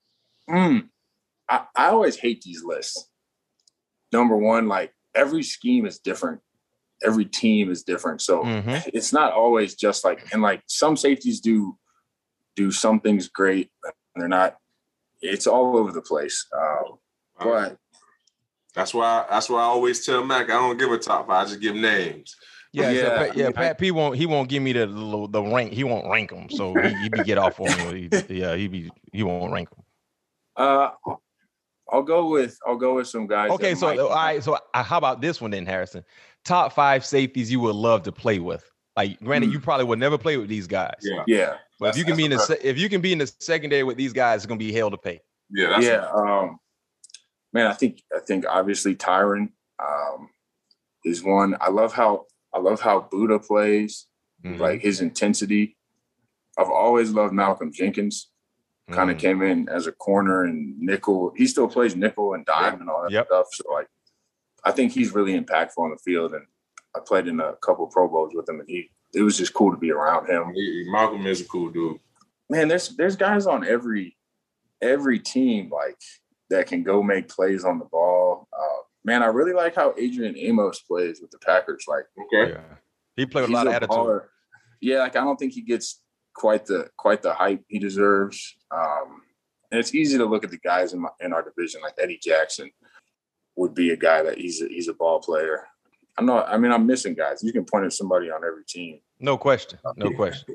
B: Mm, I, I always hate these lists. Number one, like every scheme is different. Every team is different. So
C: Mhm.
B: it's not always just like, and like some safeties do, do some things great and they're not, it's all over the place. Um, but
D: That's why that's why I always tell Mac I don't give a top five, I just give names.
C: Yeah,
B: Yeah,
C: so Pat,
B: I
C: yeah.
B: mean,
C: Pat P won't. He won't give me the the, the rank. He won't rank them. So he, he be get off on me. He- Yeah, he be. He won't rank them.
B: uh, I'll go with, I'll go with some guys.
C: Okay,
B: that
C: so
B: might-
C: all right. So uh, how about this one then, Harrison? Top five safeties you would love to play with. Like, granted,
B: Hmm.
C: you probably would never play with these guys.
D: Yeah.
B: Yeah.
C: But if you can be in the se- if you can be in the secondary with these guys, it's gonna be hell to pay.
D: Yeah, that's
B: yeah. Um, man, I think, I think obviously Tyron um, is one. I love how, I love how Buddha plays.
C: Mhm.
B: Like his intensity. I've always loved Malcolm Jenkins. Kind of
C: Mhm.
B: came in as a corner and nickel. He still plays nickel and dime and all that
C: Yep.
B: stuff. So like, I think he's really impactful on the field. And I played in a couple of Pro Bowls with him, and he it was just cool to be around him.
D: He- Malcolm is a cool dude.
B: Man, there's there's guys on every every team like that can go make plays on the ball. Uh, man, I really like how Adrian Amos plays with the Packers. Like,
D: Okay.
C: Yeah. He played with a
B: he's
C: lot of
B: a
C: attitude.
B: baller. Yeah, like I don't think he gets quite the quite the hype he deserves. Um, and it's easy to look at the guys in my, in our division, like Eddie Jackson would be a guy that he's a, he's a ball player. I'm not. I mean, I'm missing guys. You can point at somebody on every team.
C: No question. No question.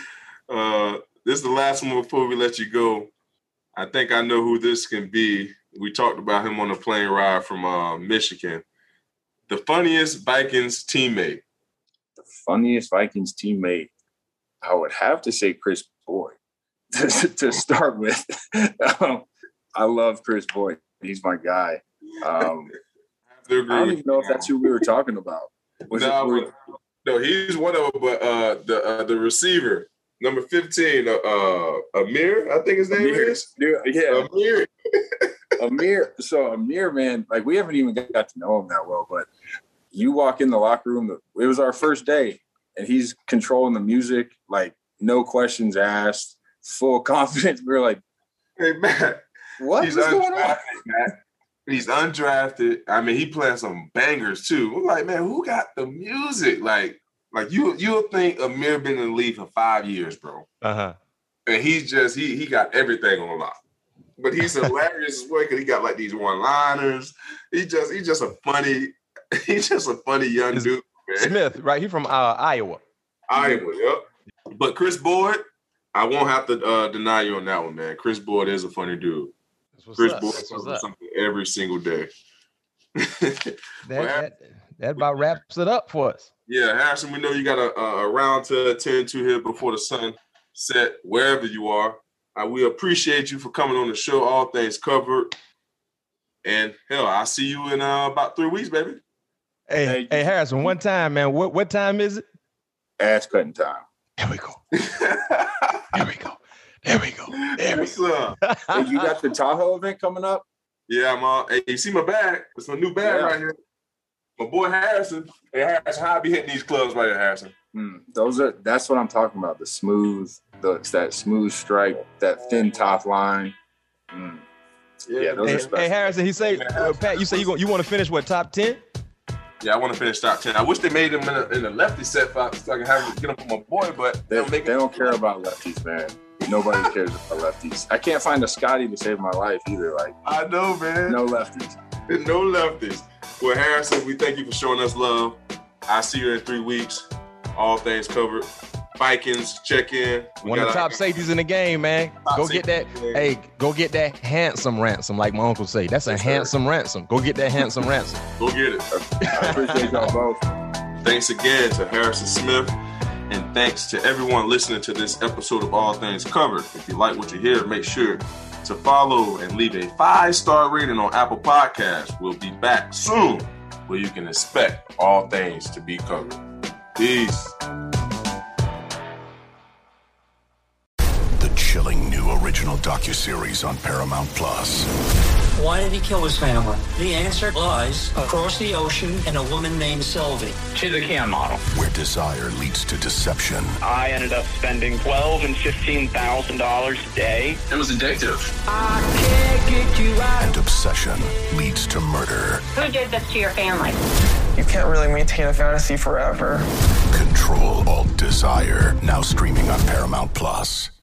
D: Uh, this is the last one before we let you go. I think I know who this can be. We talked about him on a plane ride from uh, Michigan. The funniest Vikings teammate.
B: The funniest Vikings teammate, I would have to say Chris Boyd to, to start with. um, I love Chris Boyd. He's my guy. Um,
D: I,
B: I don't even know if that's who we were talking about. Was
D: no,
B: it, were,
D: but, no, he's one of them, but uh, the uh, the receiver, number fifteen, uh, uh, Amir, I think his name
B: Amir,
D: is.
B: yeah,
D: Amir.
B: Amir. So Amir, man, like we haven't even got to know him that well, but you walk in the locker room. It was our first day, and he's controlling the music, like no questions asked, full confidence. We were like,
D: Hey, Matt.
B: "What
D: He's
B: is going on?"
D: undrafted, Matt. He's undrafted. I mean, he playing some bangers too. We're like, man, who got the music? Like, like you, you'll think Amir been in the league for five years, bro.
C: Uh huh.
D: And he's just he he got everything on lock. But he's hilarious as well because he got like these one-liners. He just he's just a funny, he's just a funny young
C: It's
D: dude. Man.
C: Smith, right? He from uh, Iowa.
D: Iowa, yep. But Chris Board, I won't have to uh, deny you on that one, man. Chris Board is a funny dude. Chris Board does something every single day.
C: that, that, that about wraps it up for us.
D: Yeah, Harrison, we know you got a, a round to attend to here before the sun set, wherever you are. Uh, we appreciate you for coming on the show, All Things Covered. And, hell, I'll see you in uh, about three weeks, baby.
C: Hey, hey, hey, Harrison, one time, man. What, what time is it?
B: Ass cutting time.
C: There we go. There we go. There we go. There we go.
B: Hey, you got the Tahoe event coming up?
D: Yeah, I'm all, hey, you see my bag? It's my new bag yeah. right here. My boy Harrison. Hey, Harrison, how I be hitting these clubs right here, Harrison?
B: Mm, those are, that's what I'm talking about. The smooth, the, it's that smooth stripe, that thin top line. Mm. Yeah, yeah, those
C: hey,
B: are special.
C: Hey, Harrison, he say, uh, Pat, you say you, go, you want to finish what, top ten?
D: Yeah, I want to finish top ten. I wish they made them in a, in a lefty set so I can have get them for my boy, but
B: they, they, don't, they don't care about lefties, man. Nobody cares about lefties. I can't find a Scotty to save my life either. Like
D: I know, man.
B: No lefties.
D: No lefties. Well, Harrison, we thank you for showing us love. I'll see you in three weeks. All Things Covered. Vikings, check in. We
C: One of the top our, safeties in the game, man. Go get that. Hey, go get that handsome ransom, like my uncle say. That's a yes, handsome sir. ransom. Go get that handsome ransom.
D: Go get it.
B: I appreciate y'all both.
D: Thanks again to Harrison Smith. And thanks to everyone listening to this episode of All Things Covered. If you like what you hear, make sure to follow and leave a five-star rating on Apple Podcasts. We'll be back soon where you can expect all things to be covered. Peace.
G: The chilling new original docuseries on Paramount Plus.
H: Why did he kill his family? The answer lies across the ocean in a woman named Sylvie.
K: She's a Cam model.
G: Where desire leads to deception.
K: I ended up spending twelve and fifteen thousand dollars a day.
L: It was addictive.
G: I can't get you out. And obsession leads to murder.
M: Who did this to your family?
N: You can't really maintain a fantasy forever.
G: Control Alt Desire. Now streaming on Paramount Plus.